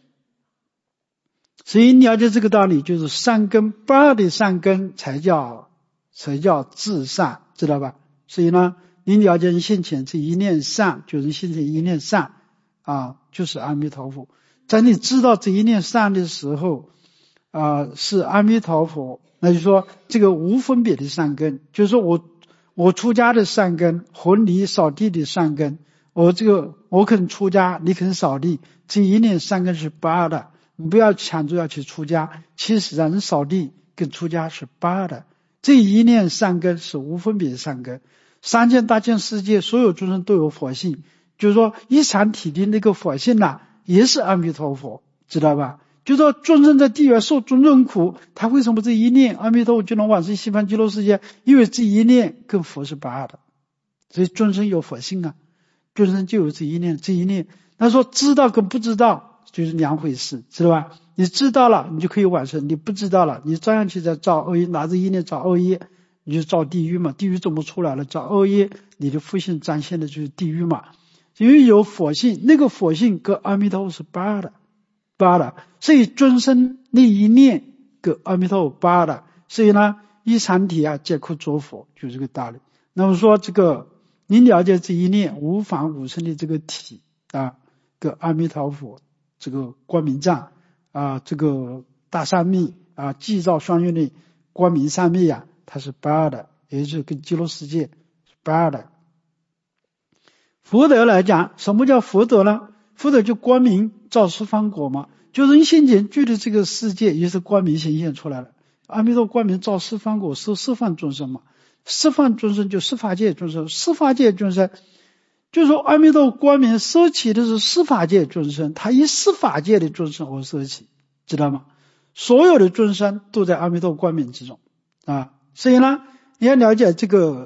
所以了解这个道理，就是善根不二的善根才叫至善，知道吧？所以呢，你了解你心前这一念善，就是心前一念善啊，就是阿弥陀佛。在你知道这一念善的时候是阿弥陀佛，那就说这个无分别的善根，就是说我出家的善根和你扫地的善根，我肯出家，你肯扫地，这一念善根是不二的。你不要抢着要去出家，其实人扫地跟出家是不二的，这一念善根是无分别的善根。三界大千世界所有众生都有佛性，就是说一禅体的那个佛性也是阿弥陀佛，知道吧？就是说众生在地狱受种种苦，他为什么这一念阿弥陀佛就能往生西方极乐世界？因为这一念跟佛是不二的，所以众生有佛性啊，众生就有这一念。他说知道跟不知道就是两回事，知道吧？你知道了你就可以往生，你不知道了你照样去在造恶业，拿着一念造恶业，你就造地狱嘛。地狱怎么出来了？造恶业，你的佛性展现的就是地狱嘛。因为有佛性，那个佛性跟阿弥陀佛是不二的，所以众生那一念跟阿弥陀佛不二的。所以呢，一禅体皆可作佛，就这个道理。那么说这个你了解这一念无法无生的这个体跟阿弥陀佛这个光明藏这个大三密寂照双运的光明三密它是不二的，也就是跟极乐世界是不二的。福德来讲，什么叫福德呢？福德就光明照十方果嘛，就是你先前具的这个世界也是光明显现出来了。阿弥陀光明照十方果，是十方众生嘛，十方众生就十法界众生，十法界众生就是说阿弥陀光明摄起的是十法界众生，他以十法界的众生而摄起，知道吗？所有的众生都在阿弥陀光明之中所以呢，你要了解这个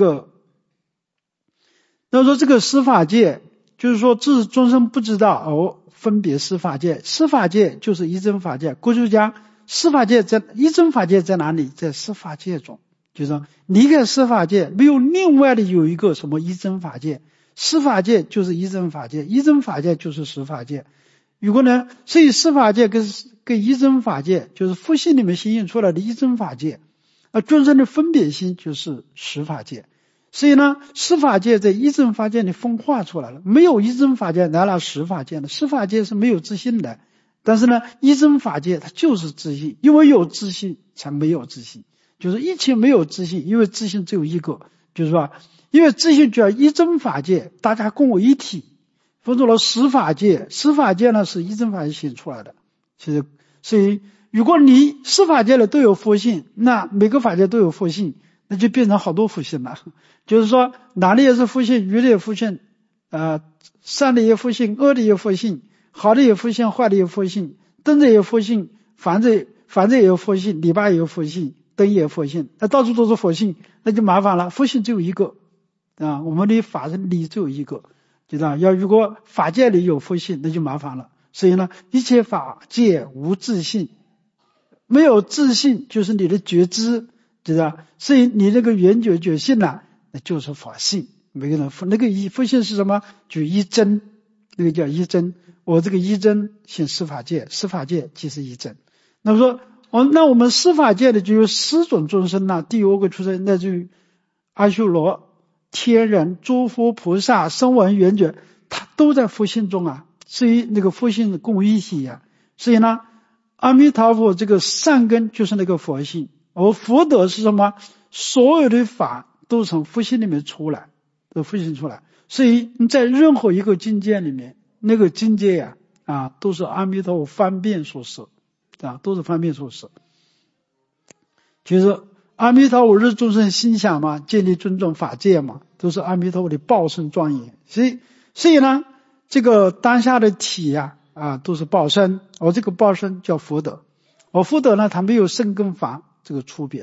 那说这个十法界，就是说这众生不知道分别十法界，十法界就是一真法界。过去讲十法界一真法界在哪里？在十法界中，就是说离开十法界没有另外的有一个什么一真法界，十法界就是一真法界，一真法界就是十法界。如果呢，所以十法界跟一真法界就是佛性里面显现出来的一真法界，众生的分别心就是十法界。所以呢，十法界在一真法界里分化出来了，没有一真法界哪来十法界呢？十法界是没有自信的，但是呢，一真法界它就是自信，因为有自信才没有自信，就是一切没有自信，因为自信只有一个，就是说，因为自信叫一真法界，大家共为一体，分出了十法界，十法界呢是一真法界显出来的。所以如果你十法界里都有佛性，那每个法界都有佛性，那就变成好多佛性了。就是说哪里也是佛性，鱼的也佛性善的也佛性，恶的也佛性，好的也佛性，坏的也佛性，灯的也佛性，房子也有佛性，篱笆也有佛性，灯也有佛性，那到处都是佛性，那就麻烦了。佛性只有一个我们的法人里只有一个，知道？如果法界里有佛性，那就麻烦了。所以呢，一切法界无自性，没有自性就是你的觉知，知道？所以你那个圆觉性那就是法性。每个人那个佛性是什么？就一真，那个叫一真。我这个一真现十法界，十法界即是一真。那么说那我们十法界的就有十种众生第五个出生，那就阿修罗、天人、诸佛菩萨、声闻缘觉，他都在佛性中所以那个佛性共一体所以呢，阿弥陀佛这个善根就是那个佛性，而福德是什么？所有的法都从佛性里面出来，佛性出来。所以你在任何一个境界里面，那个境界都是阿弥陀佛方便所设都是方便所设。就是阿弥陀佛日众生心想嘛，建立尊重法界嘛，都是阿弥陀佛的报身庄严。所以呢，这个当下的体都是报身，而这个报身叫福德，而福德呢，它没有圣跟法这个区别的，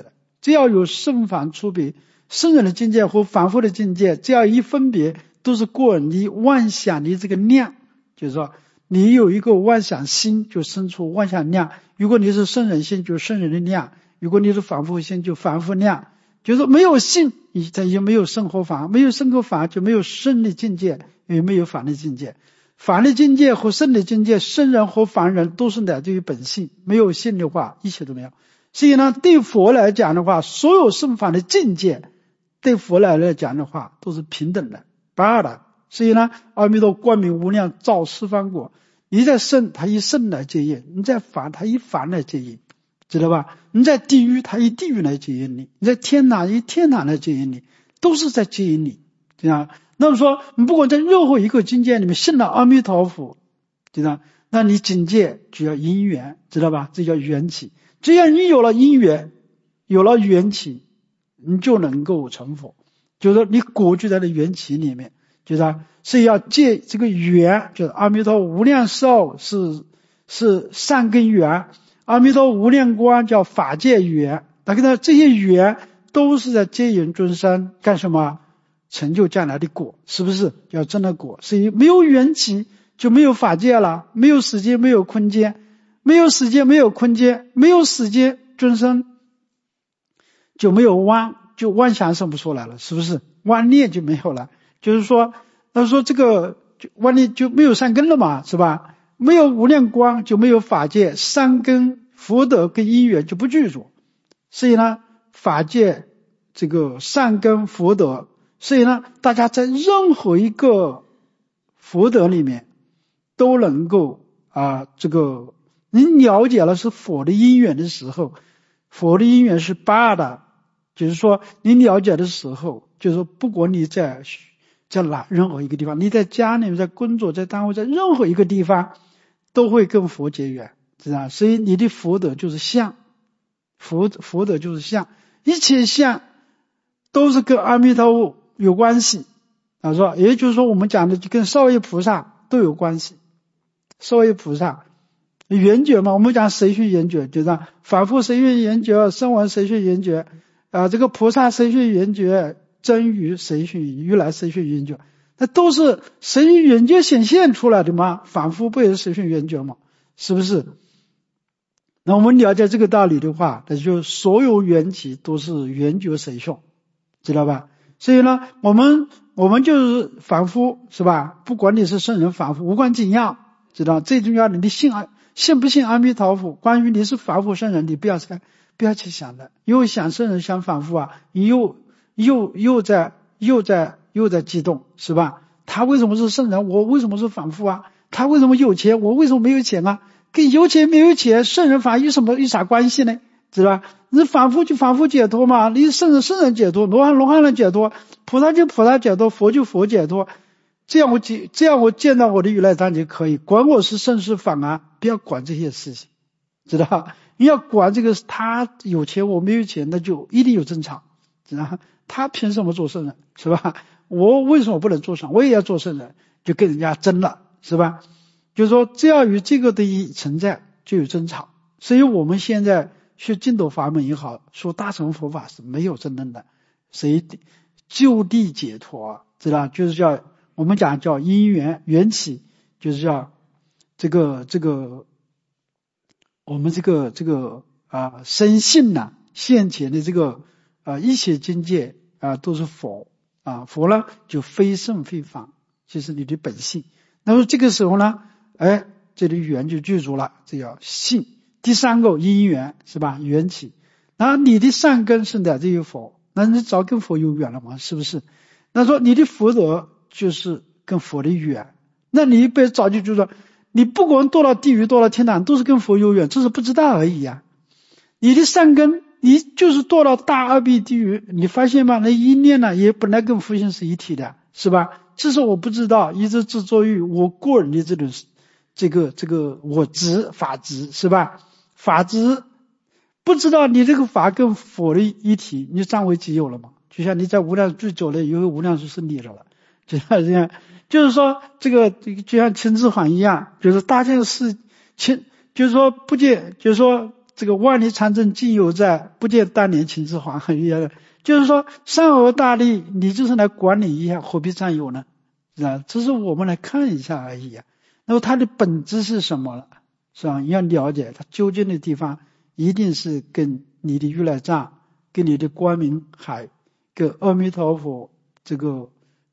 只要有圣凡出别，圣人的境界和凡夫的境界，只要一分别，都是过你妄想的这个量，就是说你有一个妄想心，就生出妄想量。如果你是圣人心，就圣人的量；如果你是凡夫心，就凡夫量。就是没有性，它也没有圣和凡，没有圣和凡就没有圣的境界，也没有凡的境界。凡的境界和圣的境界，圣人和凡人都是来自于本性，没有性的话，一切都没有。所以呢，对佛来讲的话，所有圣凡的境界，对佛来讲的话，都是平等的、不二的。所以呢，阿弥陀光明无量照十方国，你在圣，他以圣来接引；你在凡，他以凡来接引。知道吧？你在地狱，他以地狱来接引你；你在天堂，以天堂来接引你，都是在接引你。这样，那么说，你不管在任何一个境界里面信了阿弥陀佛，知道？那你境界就要因缘，知道吧？这叫缘起。只要你有了因缘，有了缘起，你就能够成佛。就是说，你果就在那缘起里面，知道？是要借这个缘，就是阿弥陀无量寿是善根缘。阿弥陀无量光叫法界缘，大家这些缘都是在接引众生干什么？成就将来的果，是不是？叫真的果。所以没有缘起就没有法界了，没有时间，没有空间，没有时间，没有空间，没有时间，众生就没有妄，就妄想生不出来了，是不是？妄念就没有了。就是说，他说这个妄念就没有善根了嘛，是吧？没有无量光就没有法界，善根福德跟因缘就不具足。所以呢，法界这个善根福德，所以呢，大家在任何一个福德里面都能够这个你了解了是佛的因缘的时候，佛的因缘是八的，就是说你了解的时候，就是说不管你在哪任何一个地方，你在家里面，在工作，在单位，在任何一个地方都会跟佛结缘，知道？所以你的福德就是相，福德就是相，一切相都是跟阿弥陀佛有关系是吧？也就是说我们讲的就跟少业菩萨都有关系。少业菩萨缘觉嘛，我们讲随顺缘觉，就是反复随顺缘觉，声闻随顺缘觉这个菩萨随顺缘觉，真如随顺如来随顺缘觉，那都是随顺缘觉显现出来的嘛，反复不也是随顺缘觉嘛，是不是？那我们了解这个道理的话，那就所有缘起都是缘觉随顺，知道吧？所以呢，我们就是凡夫，是吧？不管你是圣人凡夫无关紧要，知道？最重要的，你信不信阿弥陀佛？关于你是凡夫圣人，你不要去想的，又想圣人想凡夫你又在激动，是吧？他为什么是圣人？我为什么是凡夫他为什么有钱？我为什么没有钱跟有钱没有钱，圣人凡有啥关系呢？知道吧？你凡夫就凡夫解脱嘛，你圣人解脱，罗汉人解脱，菩萨就菩萨解脱，佛就佛解脱。这样我见到我的如来藏就可以，管我是圣是凡不要管这些事情，知道吧？你要管这个他有钱我没有钱，那就一定有争吵，知道吧？他凭什么做圣人，是吧？我为什么不能做圣人？我也要做圣人，就跟人家争了，是吧？就是说只要有这个的存在就有争吵。所以我们现在学净土法门也好，说大乘佛法是没有争论的，谁就地解脱，知道？就是叫我们讲叫因缘缘起，就是叫这个我们这个深信现前的这个一切境界都是佛佛呢就非圣非凡，就是你的本性。那么这个时候呢这里缘就具足了，这叫信。第三个因缘，是吧？缘起。然后你的善根是来自于佛，那你早跟佛有缘了吗？是不是？那说你的福德就是跟佛的缘，那你一辈子早就知道，你不管堕到地狱堕到天堂都是跟佛有缘，只是不知道而已你的善根你就是堕到大二闭地狱，你发现吗？那一念也本来跟佛性是一体的，是吧？这是我不知道，一直自作于我个人的这个我执法执，是吧？法执不知道你这个法跟佛的一体，你占为己有了吗？就像你在无量最久了，有无量寿是你的了，就像这样。就是说这个就像秦始皇一样，就是大件事就是说不见，就是说这个万里长征尽犹在，不见当年秦始皇一样的，就是说山河大地，你就是来管理一下，何必占有呢？是吧？这是我们来看一下而已啊。那么它的本质是什么了？是吧？你要了解它究竟的地方，一定是跟你的如来藏、跟你的光明海、跟阿弥陀佛这个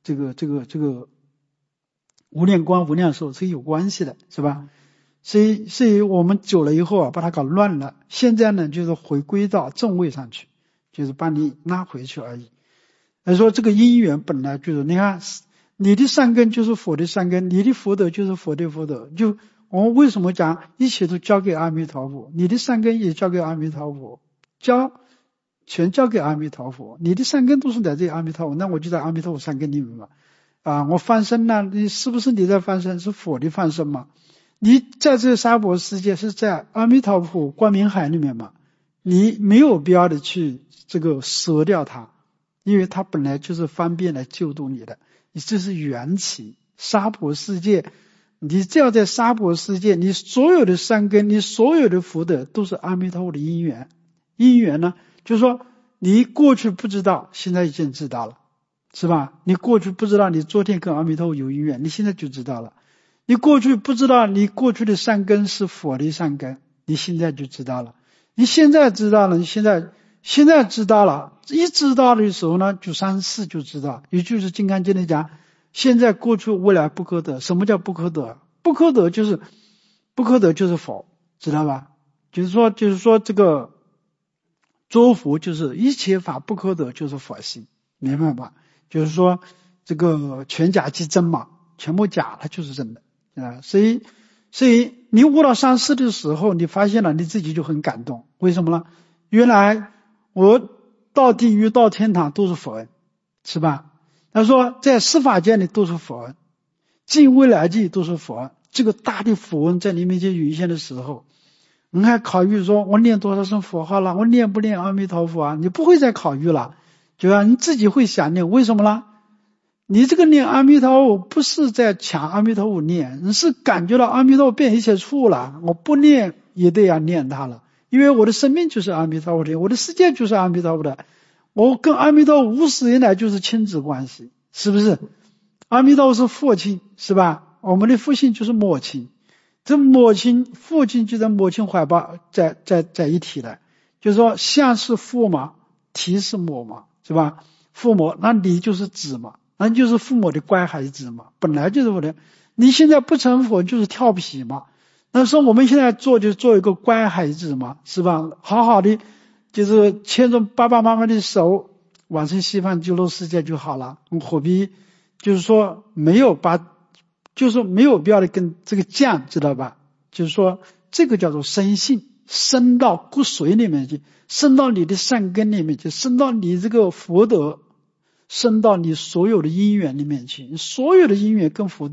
无量光无量寿是有关系的，是吧？所以我们久了以后啊，把它搞乱了。现在呢，就是回归到正位上去，就是把你拉回去而已。来说这个因缘本来就是，你看你的善根就是佛的善根，你的福德就是佛的福德。就我们为什么讲一切都交给阿弥陀佛？你的善根也交给阿弥陀佛，全交给阿弥陀佛。你的善根都是在这阿弥陀佛，那我就在阿弥陀佛善根里面嘛。我翻身了，你是不是你在翻身？是佛的翻身嘛？你在这个娑婆世界是在阿弥陀佛光明海里面嘛？你没有必要的去这个舍掉它，因为它本来就是方便来救度你的。你这是缘起，娑婆世界，你只要在娑婆世界，你所有的善根，你所有的福德都是阿弥陀佛的因缘。因缘呢，就是说你过去不知道，现在已经知道了，是吧？你过去不知道你昨天跟阿弥陀佛有因缘，你现在就知道了。你过去不知道你过去的善根是佛的善根，你现在就知道了。你现在知道了，你现在知道了，一知道的时候呢，就三世就知道。也就是金刚经里讲，现在过去未来不可得。什么叫不可得？不可得就是佛，知道吧？就是说这个诸佛就是一切法不可得，就是佛性，明白吧？就是说这个全假即真嘛，全部假它就是真的啊。所以你悟到三世的时候，你发现了你自己就很感动。为什么呢？原来我到地狱到天堂都是佛恩，是吧？他说在司法界里都是佛恩，尽未来际都是佛恩。这个大的佛恩在你面前涌现的时候，你还考虑说我念多少声佛号了，我念不念阿弥陀佛啊？你不会再考虑了，对吧？你自己会想念。为什么呢？你这个念阿弥陀佛不是在抢阿弥陀佛念，你是感觉到阿弥陀佛变一切处了，我不念也得要念他了，因为我的生命就是阿弥陀佛的，我的世界就是阿弥陀佛的，我跟阿弥陀佛无始以来就是亲子关系，是不是？阿弥陀佛是父亲，是吧？我们的父亲就是母亲，这母亲父亲就在母亲怀抱在一起的，就是说像是父嘛，体是母嘛，是吧？父母，那你就是子嘛，那就是父母的乖孩子嘛，本来就是我的。你现在不成佛就是调皮嘛，那说我们现在做就做一个乖孩子嘛，是吧？好好的就是牵着爸爸妈妈的手往生西方极乐世界就好了，何必就是说没有必要的跟这个犟，知道吧？就是说这个叫做生性，生到骨髓里面去，生到你的善根里面去，生到你这个福德，生到你所有的因缘里面去，所有的因缘跟佛都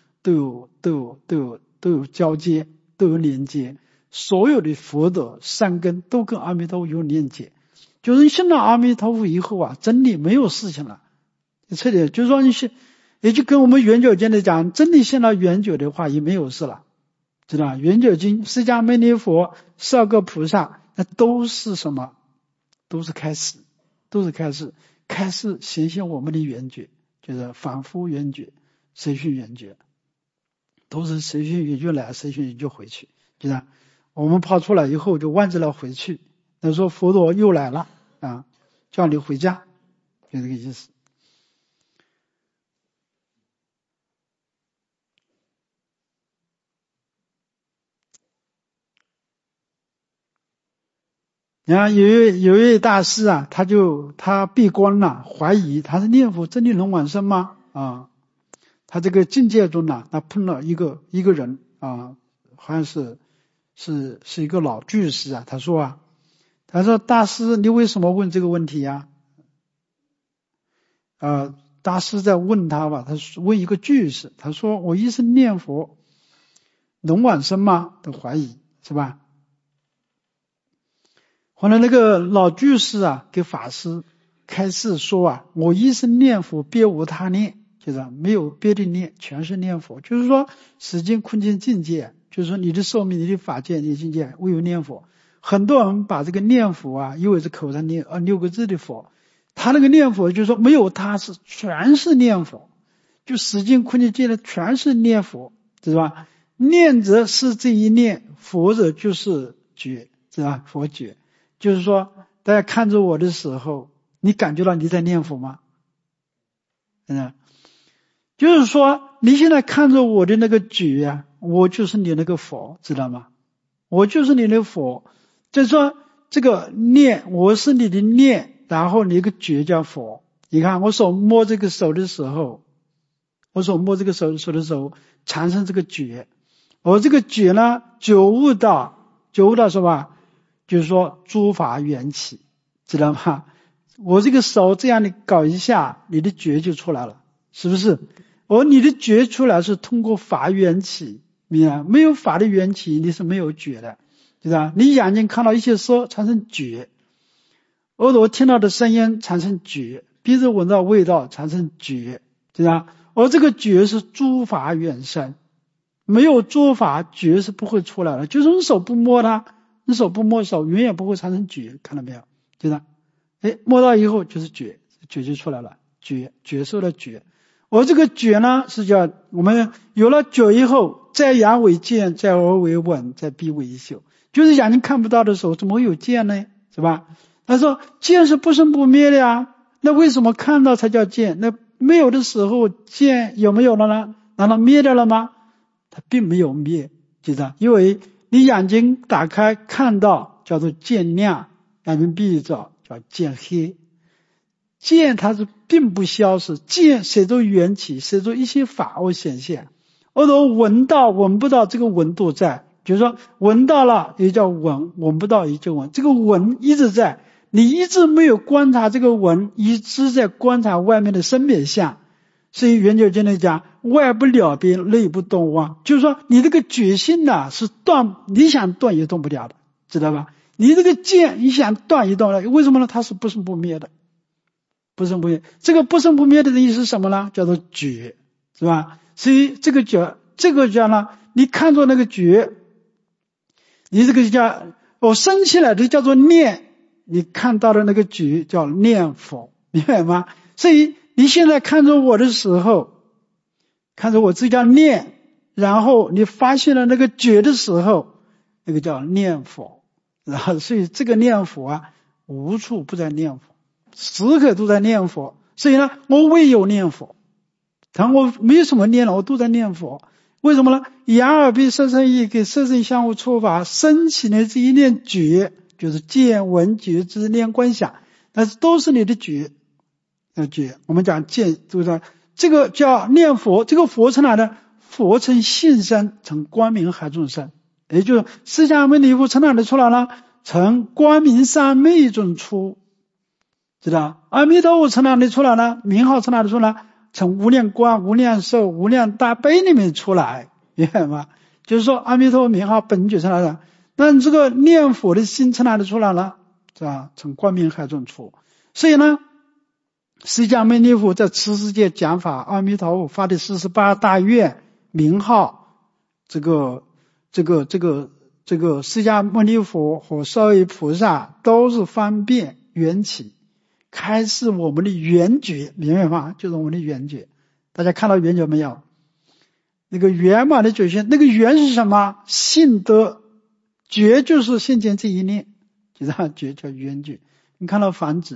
有交接，都有连接，所有的福德善根都跟阿弥陀佛有连接。就是你信了阿弥陀佛以后啊，真理没有事情了。彻底就是说也就跟我们圆觉经的讲，真理信了圆觉的话也没有事了，知道吧？圆觉经释迦牟尼佛12个菩萨，那都是什么？都是开始显现我们的圆觉，就是反复圆觉，随顺圆觉，都是随顺圆觉来，随顺圆觉回去，知道？我们跑出来以后就忘记了回去，那说佛陀又来了啊，叫你回家，就这个意思。你看有一位大师啊，他闭关了，怀疑他是念佛真的能往生吗？他这个境界中呢，他碰了一个人啊，好像是一个老居士啊，他说大师你为什么问这个问题呀？大师在问他吧，他问一个居士，他说我一生念佛能往生吗？的怀疑，是吧？后来那个老居士啊，给法师开示说我一生念佛别无他念，就是没有别的念，全是念佛。就是说时间空间境界，就是说你的寿命你的法界你的境界唯有念佛。 很多人把这个念佛啊，以为是口上念6个字的佛，他那个念佛就是说没有他是全是念佛，就十境空间界的全是念佛，知道吧？念者是这一念，佛者就是觉，知道吧？佛觉，就是说大家看着我的时候，你感觉到你在念佛吗？就是说你现在看着我的那个觉啊，我就是你那个佛，知道吗？我就是你的佛，就是说这个念，我是你的念，然后你一个觉叫佛。你看我手摸这个手的时候，我手摸这个手的时候产生这个觉，我这个觉呢，觉悟到什么？就是说诸法缘起，知道吗？我这个手这样的搞一下，你的觉就出来了，是不是？你的觉出来是通过法缘起，明白？没有法的缘起，你是没有觉的，对吧？你眼睛看到一些色产生觉，耳朵听到的声音产生觉，鼻子闻到味道产生觉，对吧？而这个觉是诸法缘生，没有诸法觉是不会出来的。就是你手不摸它，你手不摸手，永远不会产生觉，看到没有？对吧？摸到以后就是觉就出来了，觉受的觉。而这个觉呢，是叫我们有了觉以后，在眼为见，在耳为闻，在鼻为嗅。就是眼睛看不到的时候，怎么会有见呢？是吧？他说见是不生不灭的呀，那为什么看到才叫见？那没有的时候见有没有了呢？难道灭掉了吗？它并没有灭，记得，因为你眼睛打开看到叫做见亮，眼睛闭着叫见黑。见它是并不消失，见随着缘起，随着一些法而显现。耳朵闻到闻不到，这个闻都在，就是说闻到了也叫闻，闻不到也叫闻，这个闻一直在，你一直没有观察这个闻，一直在观察外面的生灭相。所以圆觉经里讲，外不了边，内不动妄，就是说你这个觉性呢是断，你想断也断不了的，知道吧？你这个见你想断也断不了，为什么呢？它是不生不灭的，不生不灭。这个不生不灭的意思是什么呢？叫做觉，是吧？所以这个叫呢，你看作那个觉，你这个叫升起来的叫做念，你看到的那个觉叫念佛，明白吗？所以你现在看着我的时候，看着我这叫念，然后你发现了那个觉的时候，那个叫念佛。然后所以这个念佛啊，无处不在念佛，时刻都在念佛。所以呢，我唯有念佛，但我没有什么念了，我都在念佛。为什么呢？眼耳鼻舌身意给色身相互触法升起的这一念觉，就是见闻觉知念观想，但是都是你的觉。觉，我们讲见，就是这个叫念佛，这个佛成哪呢？佛成性身，成光明海众生，也就是释迦牟尼佛从哪里出来呢？从光明三昧中出，知道？阿弥陀佛从哪里出来呢？名号从哪里出来？从无量光、无量寿、无量大悲里面出来，明白吗？就是说阿弥陀佛名号本觉从哪来？那这个念佛的心从哪里出来了？是吧？从光明海中出。所以呢，释迦牟尼佛在此世界讲法，阿弥陀佛发的48大愿名号，这个释迦牟尼佛和舍卫菩萨都是方便缘起，开示我们的缘觉，明白吗？就是我们的缘觉。大家看到缘觉没有？那个圆满的觉性，那个缘是什么？性德，觉就是现前这一念，就是觉叫缘觉。你看到房子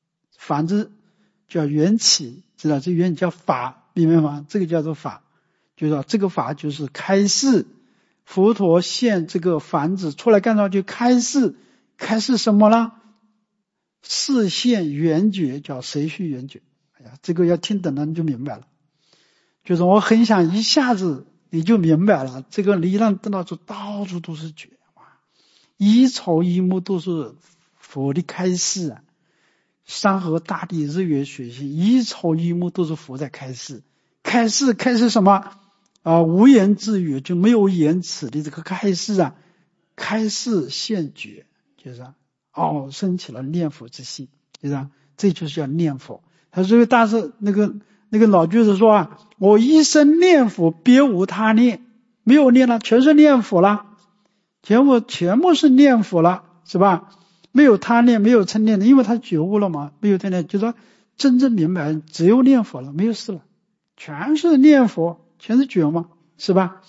叫缘起，知道这缘叫法，明白吗？这个叫做法，就是说这个法就是开示，佛陀现这个房子出来干什么？就开示什么呢？示现缘觉，叫随续缘觉。哎呀，这个要听懂了你就明白了。就是我很想一下子你就明白了，这个离让得到处到处都是觉，一草一木都是佛的开示啊。山河大地日月水星，一草一木都是佛在开示。开示什么无言自语，就没有言辞的这个开示啊，开示现觉，就是升起了念佛之心，就是这就是叫念佛。他这个大师那个老居士说我一生念佛，别无他念，没有念了，全是念佛了，全部是念佛了。 是吧？没有贪念，没有嗔念的，因为他觉悟了嘛，没有贪念，就说真正明白，只有念佛了，没有事了，全是念佛，全是觉嘛，是吧？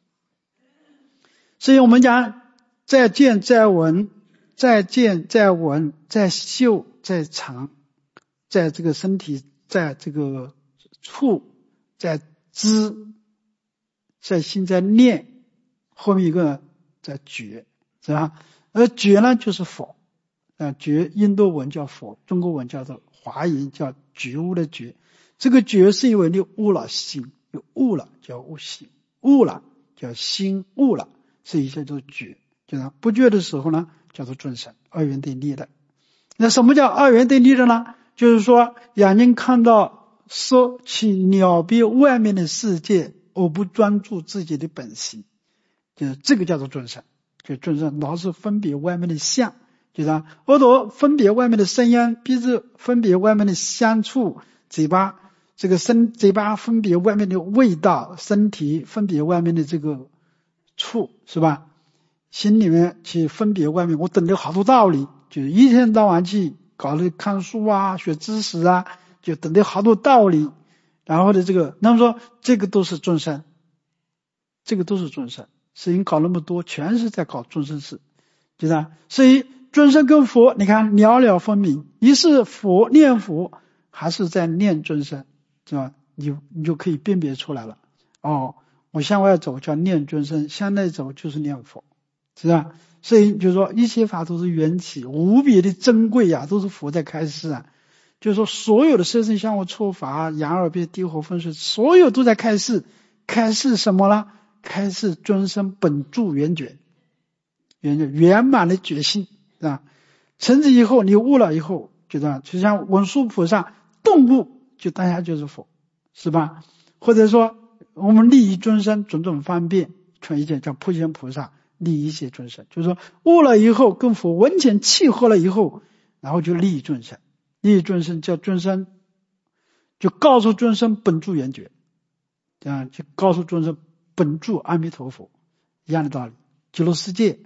所以我们讲在见在闻，在见在闻，在嗅在尝，在这个身体，在这个触，在知，在心，在念，后面一个在觉，是吧？而觉呢就是佛，觉印度文叫佛，中国文叫做华言叫觉悟的觉。这个觉是因为你悟了心，就悟了叫悟心，悟了叫心悟了，这一切都是觉。就是不觉的时候呢，叫做众生，二元对立的。那什么叫二元对立的呢？就是说眼睛看到色气了别外面的世界，而不专注自己的本心，就是这个叫做众生。就众生老是分别外面的相，就是耳朵分别外面的声音，鼻子分别外面的香触，嘴巴嘴巴分别外面的味道，身体分别外面的这个触，是吧？心里面去分别外面，我懂得好多道理，就是一天到晚去搞了看书啊，学知识啊，就懂得好多道理，然后的这个，那么说这个都是众生，这个都是众生。所以你搞那么多，全是在搞众生事，对吧？所以众生跟佛，你看了了分明，一是佛念佛，还是在念众生，是吧？你就可以辨别出来了。哦，我向外走叫念众生，向内走就是念佛，是吧？所以就是说一切法都是缘起，无比的珍贵啊，都是佛在开示啊。就是说所有的色身香味触法、眼耳鼻地火风水，所有都在开示。开示什么呢？开示众生本住圆觉，圆满的觉性，是吧？从此以后你悟了以后，就像文殊菩萨顿悟，就当下就是佛，是吧？或者说我们利益众生种种方便，传一件叫普贤菩萨利益一切众生，就是说悟了以后跟佛完全契合了以后，然后就利益众生，利益众生叫众生，就告诉众生本住圆觉，这样就告诉众生本住阿弥陀佛，一样的道理。极乐世界，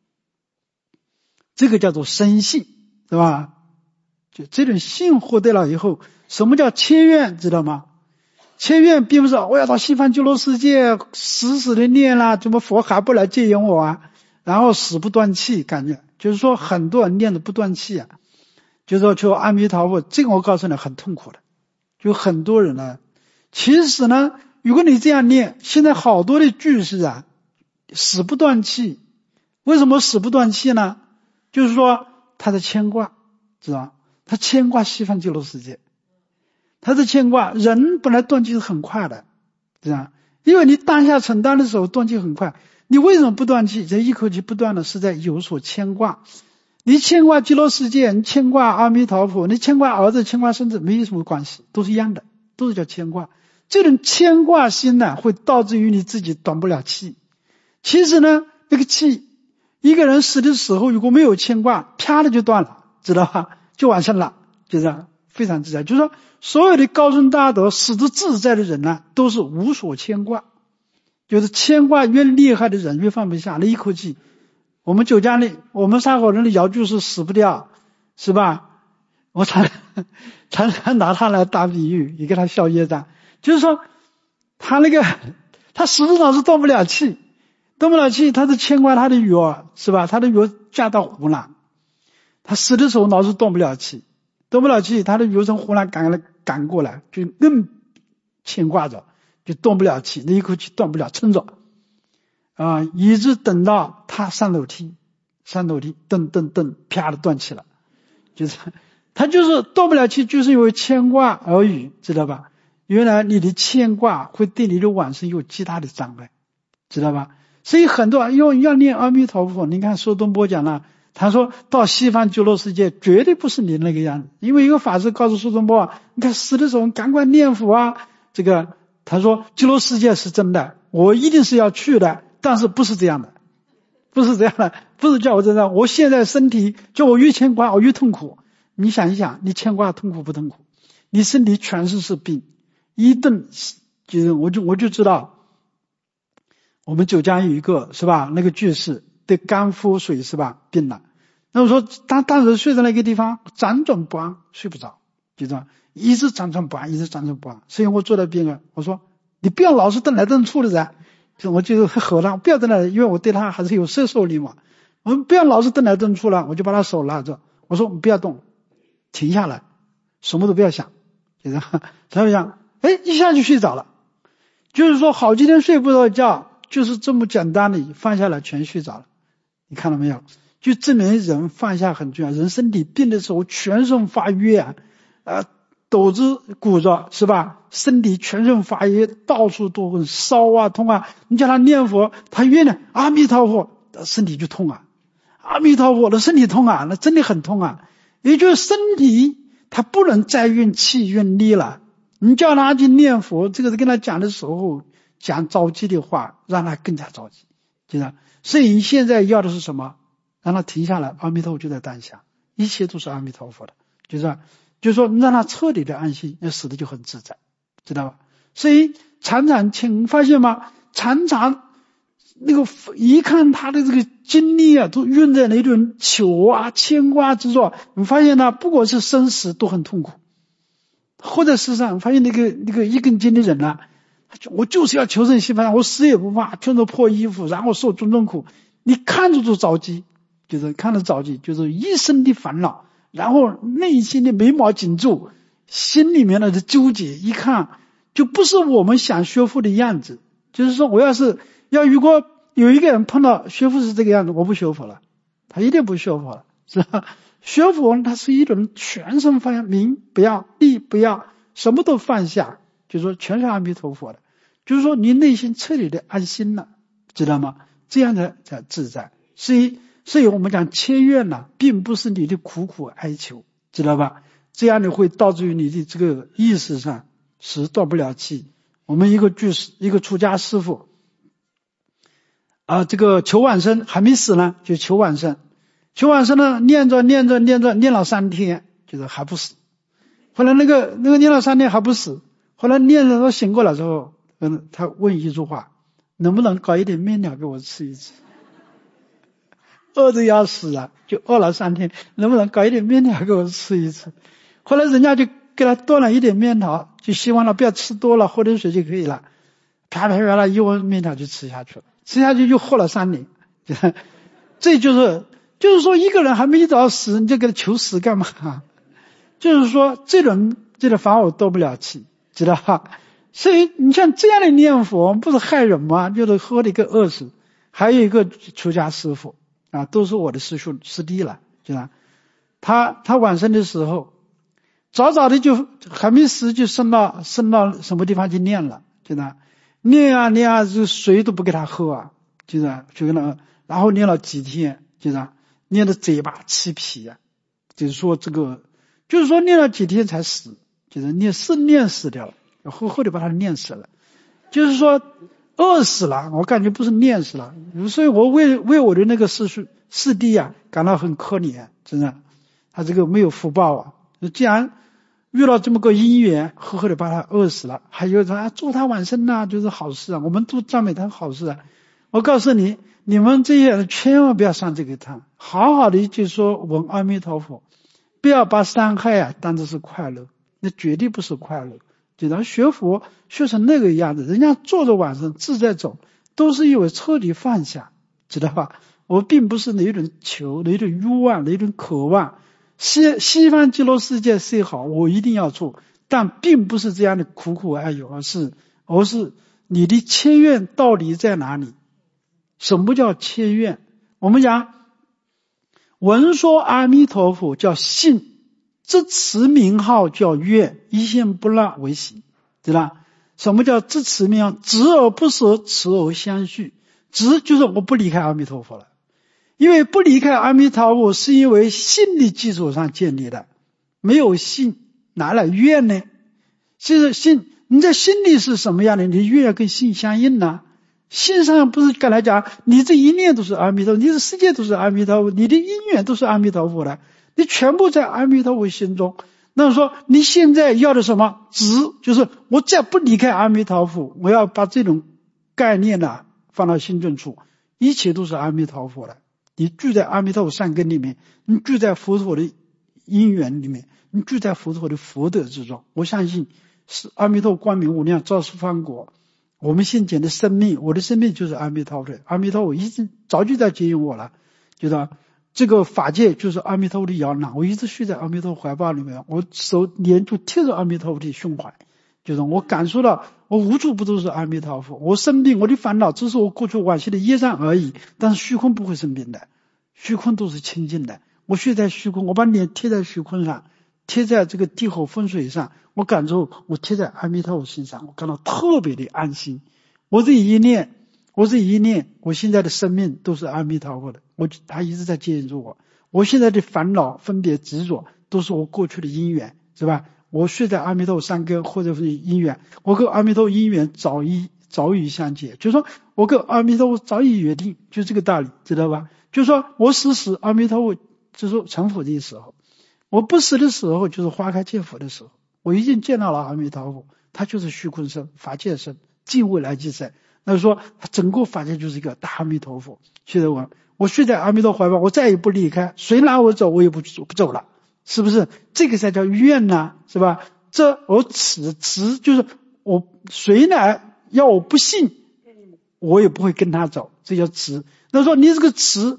这个叫做生信，对吧？就这种信获得了以后，什么叫切愿，知道吗？切愿并不是我要到西方极乐世界死死的念了，怎么佛还不来接引我啊？然后死不断气，感觉就是说很多人念的不断气啊，就是说求阿弥陀佛，这个我告诉你很痛苦的。就很多人呢，其实呢，如果你这样念，现在好多的居士啊，死不断气。为什么死不断气呢？就是说他的牵挂，知道吗？他牵挂西方极乐世界，他的牵挂，人本来断气是很快的，知道吗？因为你当下承担的时候断气很快，你为什么不断气？这一口气不断的是在有所牵挂。你牵挂极乐世界，你牵挂阿弥陀佛，你牵挂儿子，牵挂孙子，没有什么关系，都是一样的，都是叫牵挂。这种牵挂心呢，会导致于你自己短不了气。其实呢，那个气，一个人死的时候如果没有牵挂，啪的就断了，知道吧？就完事了，就这样，非常自在。就是说，所有的高僧大德死得自在的人呢，都是无所牵挂。就是牵挂越厉害的人越放不下，那一口气。我们九江里，我们三伙人的姚居士死不掉，是吧？我常常拿他来打比喻，也给他消业障。就是说，他死老是动不了气，他是牵挂他的女儿，是吧？他的女儿嫁到湖南，他死的时候老是动不了气，他的女儿从湖南赶过来，就更牵挂着，就动不了气，那一口气动不了，撑着。一直等到他上楼梯，噔，啪的断气了，就是他就是动不了气，就是因为牵挂而已，知道吧？原来你的牵挂会对你的往生有极大的障碍，知道吧？所以很多人要念阿弥陀佛，你看苏东坡讲了，他说到西方极乐世界绝对不是你那个样子，因为一个法师告诉苏东坡，你看死的时候赶快念佛啊，这个他说极乐世界是真的，我一定是要去的。但是不是这样的，不是叫我这样，我现在身体叫我越牵挂我越痛苦。你想一想，你牵挂痛苦不痛苦？你身体全是病，一顿就是我就知道，我们九江有一个是吧，那个居士对肝腹水是吧病了， 那我说当时睡在那个地方辗转不安，睡不着，记住吧，一直辗转不安，一直辗转不安。所以我坐在边上，我说你不要老是瞪来瞪去的噻，我就吼他不要瞪来，因为我对他还是有摄受力嘛，我们不要老是瞪来瞪去了，我就把他手拉着，我说不要动，停下来，什么都不要想，就这样，他就想，一下就睡着了。就是说好几天睡不着觉，就是这么简单的放下来全睡着了。你看到没有？就证明人放下很重要。人身体病的时候全身发热抖子鼓着是吧？身体全身发热，到处都很烧啊痛啊。你叫他念佛，他越念阿弥陀佛，身体就痛啊。阿弥陀佛的身体痛啊，那真的很痛啊。也就是身体他不能再运气运力了。你叫他去念佛，这个是跟他讲的时候讲着急的话，让他更加着急，知道？所以你现在要的是什么？让他停下来，阿弥陀佛就在当下，一切都是阿弥陀佛的，就是说让他彻底的安心，那死的就很自在，知道吧？所以常常请发现吗？常常那个一看他的这个精力啊，都用在那种求啊牵挂之中，你发现呢，不管是生死都很痛苦。或者事实上发现那个一根筋的人呢，我就是要求胜心烦，我死也不怕，穿着破衣服，然后受种种苦，你看着就着急，就是看着着急，就是一身的烦恼，然后内心的眉毛紧皱，心里面的纠结，一看就不是我们想学佛的样子。就是说如果有一个人碰到学佛是这个样子，我不学佛了，他一定不学佛了，是吧？学佛它是一种全身放下，名不要，利不要，什么都放下，就是说全是阿弥陀佛的，就是说你内心彻底的安心了，知道吗？这样才自在。所以我们讲切愿呢，并不是你的苦苦哀求，知道吧？这样的会导致于你的这个意识上是断不了气。我们一个出家师父这个求往生还没死呢，就求往生。求往生呢，念了3天，就是还不死。后来那个念了3天还不死，后来念着醒过来之后，他问一句话，能不能搞一点面条给我吃一吃？饿着要死了，就饿了3天，能不能搞一点面条给我吃一吃？后来人家就给他端了一点面条，就希望他不要吃多了，喝点水就可以了。啪啪啪一碗面条就吃下去了，吃下去就喝了3年。这就是说一个人还没找死，你就给他求死干嘛？就是说这种反而斗不了气，知道吧？所以你像这样的念佛不是害人吗？就是喝了一个饿死。还有一个出家师父都是我的师弟了，知道吧？他往生的时候早的就还没死就升到什么地方去念了，知道吧？念啊这水都不给他喝啊，知道吧？就跟他然后念了几天，知道吧？念的嘴巴起皮啊，就是说念了几天才死，就是念死掉了，后来把他念死了，就是说饿死了，我感觉不是念死了，所以我为我的那个师弟感到很可怜，真的，他这个没有福报啊，既然遇到这么个因缘，后来把他饿死了，还有他祝他往生就是好事啊，我们都赞美他好事啊。我告诉你们这些人千万不要上这个当，好好的就说闻阿弥陀佛，不要把伤害当作是快乐，那绝对不是快乐。就咱学佛学成那个样子，人家坐着往生自在走，都是因为彻底放下，知道吧？我并不是哪一种求，哪一种欲望，哪一种渴望。西方极乐世界虽好，我一定要做，但并不是这样的苦苦哀求，而是你的切愿到底在哪里？什么叫切愿？我们讲闻说阿弥陀佛叫信，这持名号叫愿，一心不乱为行，对吧？什么叫这持名号？执而不舍，持而相续。执就是我不离开阿弥陀佛了，因为不离开阿弥陀佛是因为信的基础上建立的，没有信哪来愿呢？其实信你在心里是什么样的，你愿要跟信相应呢？信上不是刚才讲，你这一念都是阿弥陀佛，你的世界都是阿弥陀佛，你的因缘都是阿弥陀佛的，你全部在阿弥陀佛心中。那么说你现在要的什么？执，就是我再不离开阿弥陀佛，我要把这种概念放到心中处，一切都是阿弥陀佛的， 你住在阿弥陀佛善根里面，你住在佛陀的因缘里面，你住在佛陀的福德之中。我相信是阿弥陀光明无量，照十方国。我们现前的生命，我的生命就是阿弥陀佛的，阿弥陀佛一直早就在接引我了，觉得这个法界就是阿弥陀佛的摇篮，我一直睡在阿弥陀佛怀抱里面，我手连住贴着阿弥陀佛的胸怀，就是我感受到我无处不都是阿弥陀佛，我生病，我的烦恼只是我过去往昔的业障而已，但是虚空不会生病的，虚空都是清净的。我睡在虚空，我把脸贴在虚空上，贴在这个地火风水上，我感受我贴在阿弥陀佛身上，我感到特别的安心。我这一念，我现在的生命都是阿弥陀佛的，他一直在接引着我。我现在的烦恼、分别、执着，都是我过去的因缘，是吧？我睡在阿弥陀佛善根或者是因缘，我跟阿弥陀佛因缘早已相接，就是说我跟阿弥陀佛早已约定，就这个道理，知道吧？就是说我死阿弥陀佛就是成佛的时候，我不死的时候就是花开见佛的时候，我已经见到了阿弥陀佛，他就是虚空身、法界身、尽未来际身。那说整个法界就是一个大阿弥陀佛。现在我睡在阿弥陀怀抱，我再也不离开，谁拉我走我也不走了，是不是？这个才叫愿呢，是吧？这我此就是我谁来要我不信，我也不会跟他走，这叫慈。那说你这个慈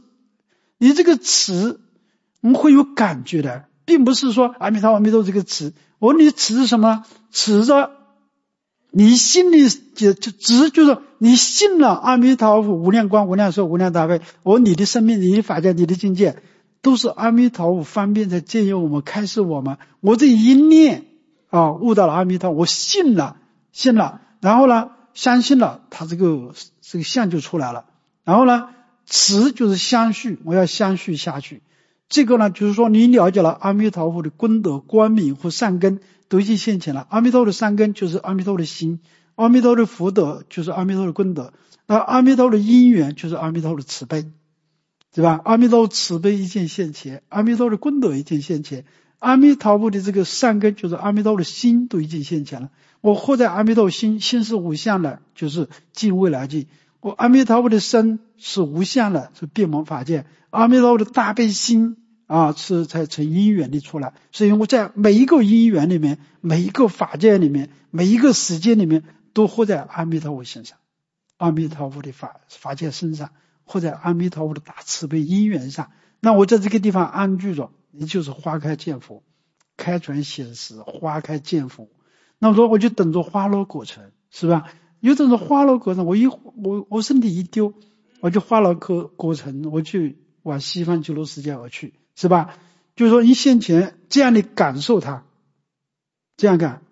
我们会有感觉的，并不是说阿弥陀这个慈。我说你慈是什么？慈着你心里就是你信了阿弥陀佛无量光无量寿无量大悲，你的生命你的法界你的境界都是阿弥陀佛方便在借由我们开示我们。我这一念悟到了阿弥陀佛，我信了，然后呢相信了，他这个相就出来了。然后呢慈就是相续，我要相续下去。这个呢就是说你了解了阿弥陀佛的功德光明和善根都已经现前了。阿弥陀佛的善根就是阿弥陀佛的心，阿弥陀佛的福德就是阿弥陀佛的功德，那阿弥陀佛的因缘就是阿弥陀佛的慈悲，对吧？阿弥陀佛慈悲一见现前，阿弥陀佛的功德一见现前，阿弥陀佛的这个善根就是阿弥陀佛的心都已经现前了。我活在阿弥陀佛心是无相的，就是尽未来际。我阿弥陀佛的身是无相的，是遍蒙法界。阿弥陀佛的大悲心是才成因缘的出来。所以我在每一个因缘里面，每一个法界里面，每一个时间里面，都活在阿弥陀佛身上，阿弥陀佛的法界身上，或者阿弥陀佛的大慈悲因缘上。那我在这个地方安居着，也就是花开见佛，开传显实，花开见佛。那么说我就等着花落果成，是吧？有等着花落果成，我身体一丢，我就花落果成，我去往西方极乐世界而去，是吧？就是说你先前这样的感受它，这样干。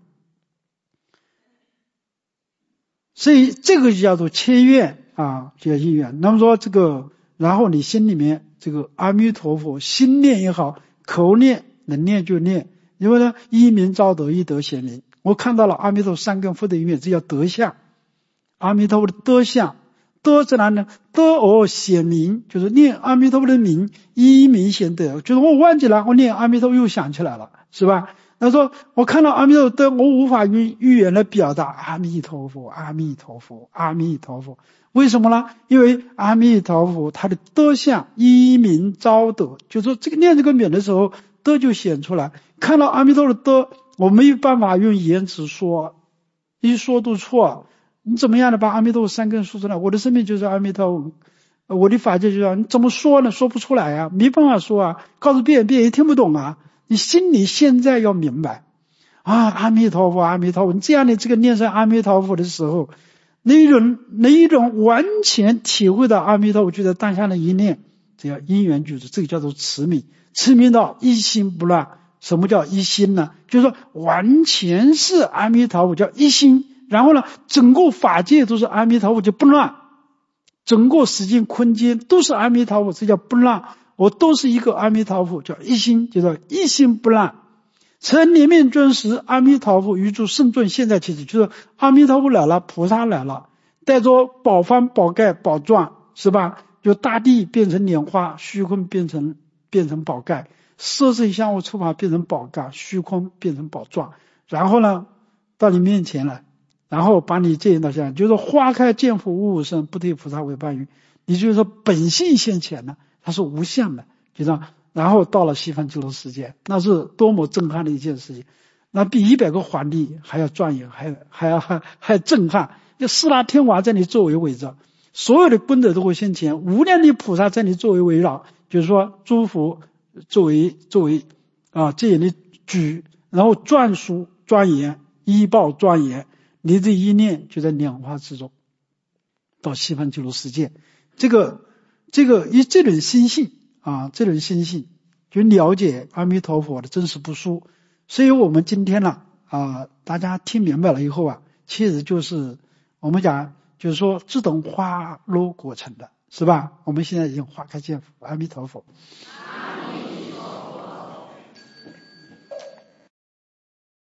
所以这个就叫做切愿就叫因缘。那么说这个，然后你心里面这个阿弥陀佛心念也好，口念能念就念，因为呢一明昭德，一德显明。我看到了阿弥陀佛善根福德因缘，这叫德相。阿弥陀佛的德相，德在哪呢？德而显明，就是念阿弥陀佛的名，一明显德，就是我忘记了，我念阿弥陀佛又想起来了，是吧？他说我看到阿弥陀佛德，我无法用语言来表达阿弥陀佛阿弥陀佛阿弥陀佛。为什么呢？因为阿弥陀佛他的德相一明昭德，就是说这个念这个名的时候，德就显出来。看到阿弥陀佛的德，我没有办法用言辞说，一说都错。你怎么样的把阿弥陀佛善根说出来？我的生命就是阿弥陀佛，我的法界就是你怎么说呢？说不出来没办法说告诉别人也听不懂你心里现在要明白阿弥陀佛阿弥陀佛。你这样的这个念上阿弥陀佛的时候，那一种完全体会到阿弥陀佛就在当下的一念，这叫因缘具足，这个叫做持名。持名到一心不乱。什么叫一心呢？就是说完全是阿弥陀佛，叫一心。然后呢整个法界都是阿弥陀佛，就不乱，整个时间空间都是阿弥陀佛，这叫不乱。我都是一个阿弥陀佛，叫一心，就叫一心不乱。成念面尊时，阿弥陀佛与诸圣尊现在起起，就是阿弥陀佛来了，菩萨来了，带着宝方宝盖宝幢，是吧？就大地变成莲花，虚空变成宝盖，色身香味触法变成宝盖，虚空变成宝幢，然后呢到你面前来，然后把你接引到现在，就是花开见佛无我身，不退菩萨为伴侣。你就是说本性现前了， 它是无相的，就这样。然后到了西方极乐世界，那是多么震撼的一件事情，那比100个皇帝还要庄严，还要震撼。就四大天王在你周围围着，所有的功德都会现前，无量的菩萨在你周围围绕，就是说诸佛作为这样的举，然后转述庄严，依报庄严，你的一念就在两化之中，到西方极乐世界。这个以这种心性这种心性就了解阿弥陀佛的真实不输。所以我们今天呢大家听明白了以后其实就是我们讲就是说自动花落果成的，是吧？我们现在已经花开见佛，阿弥陀佛。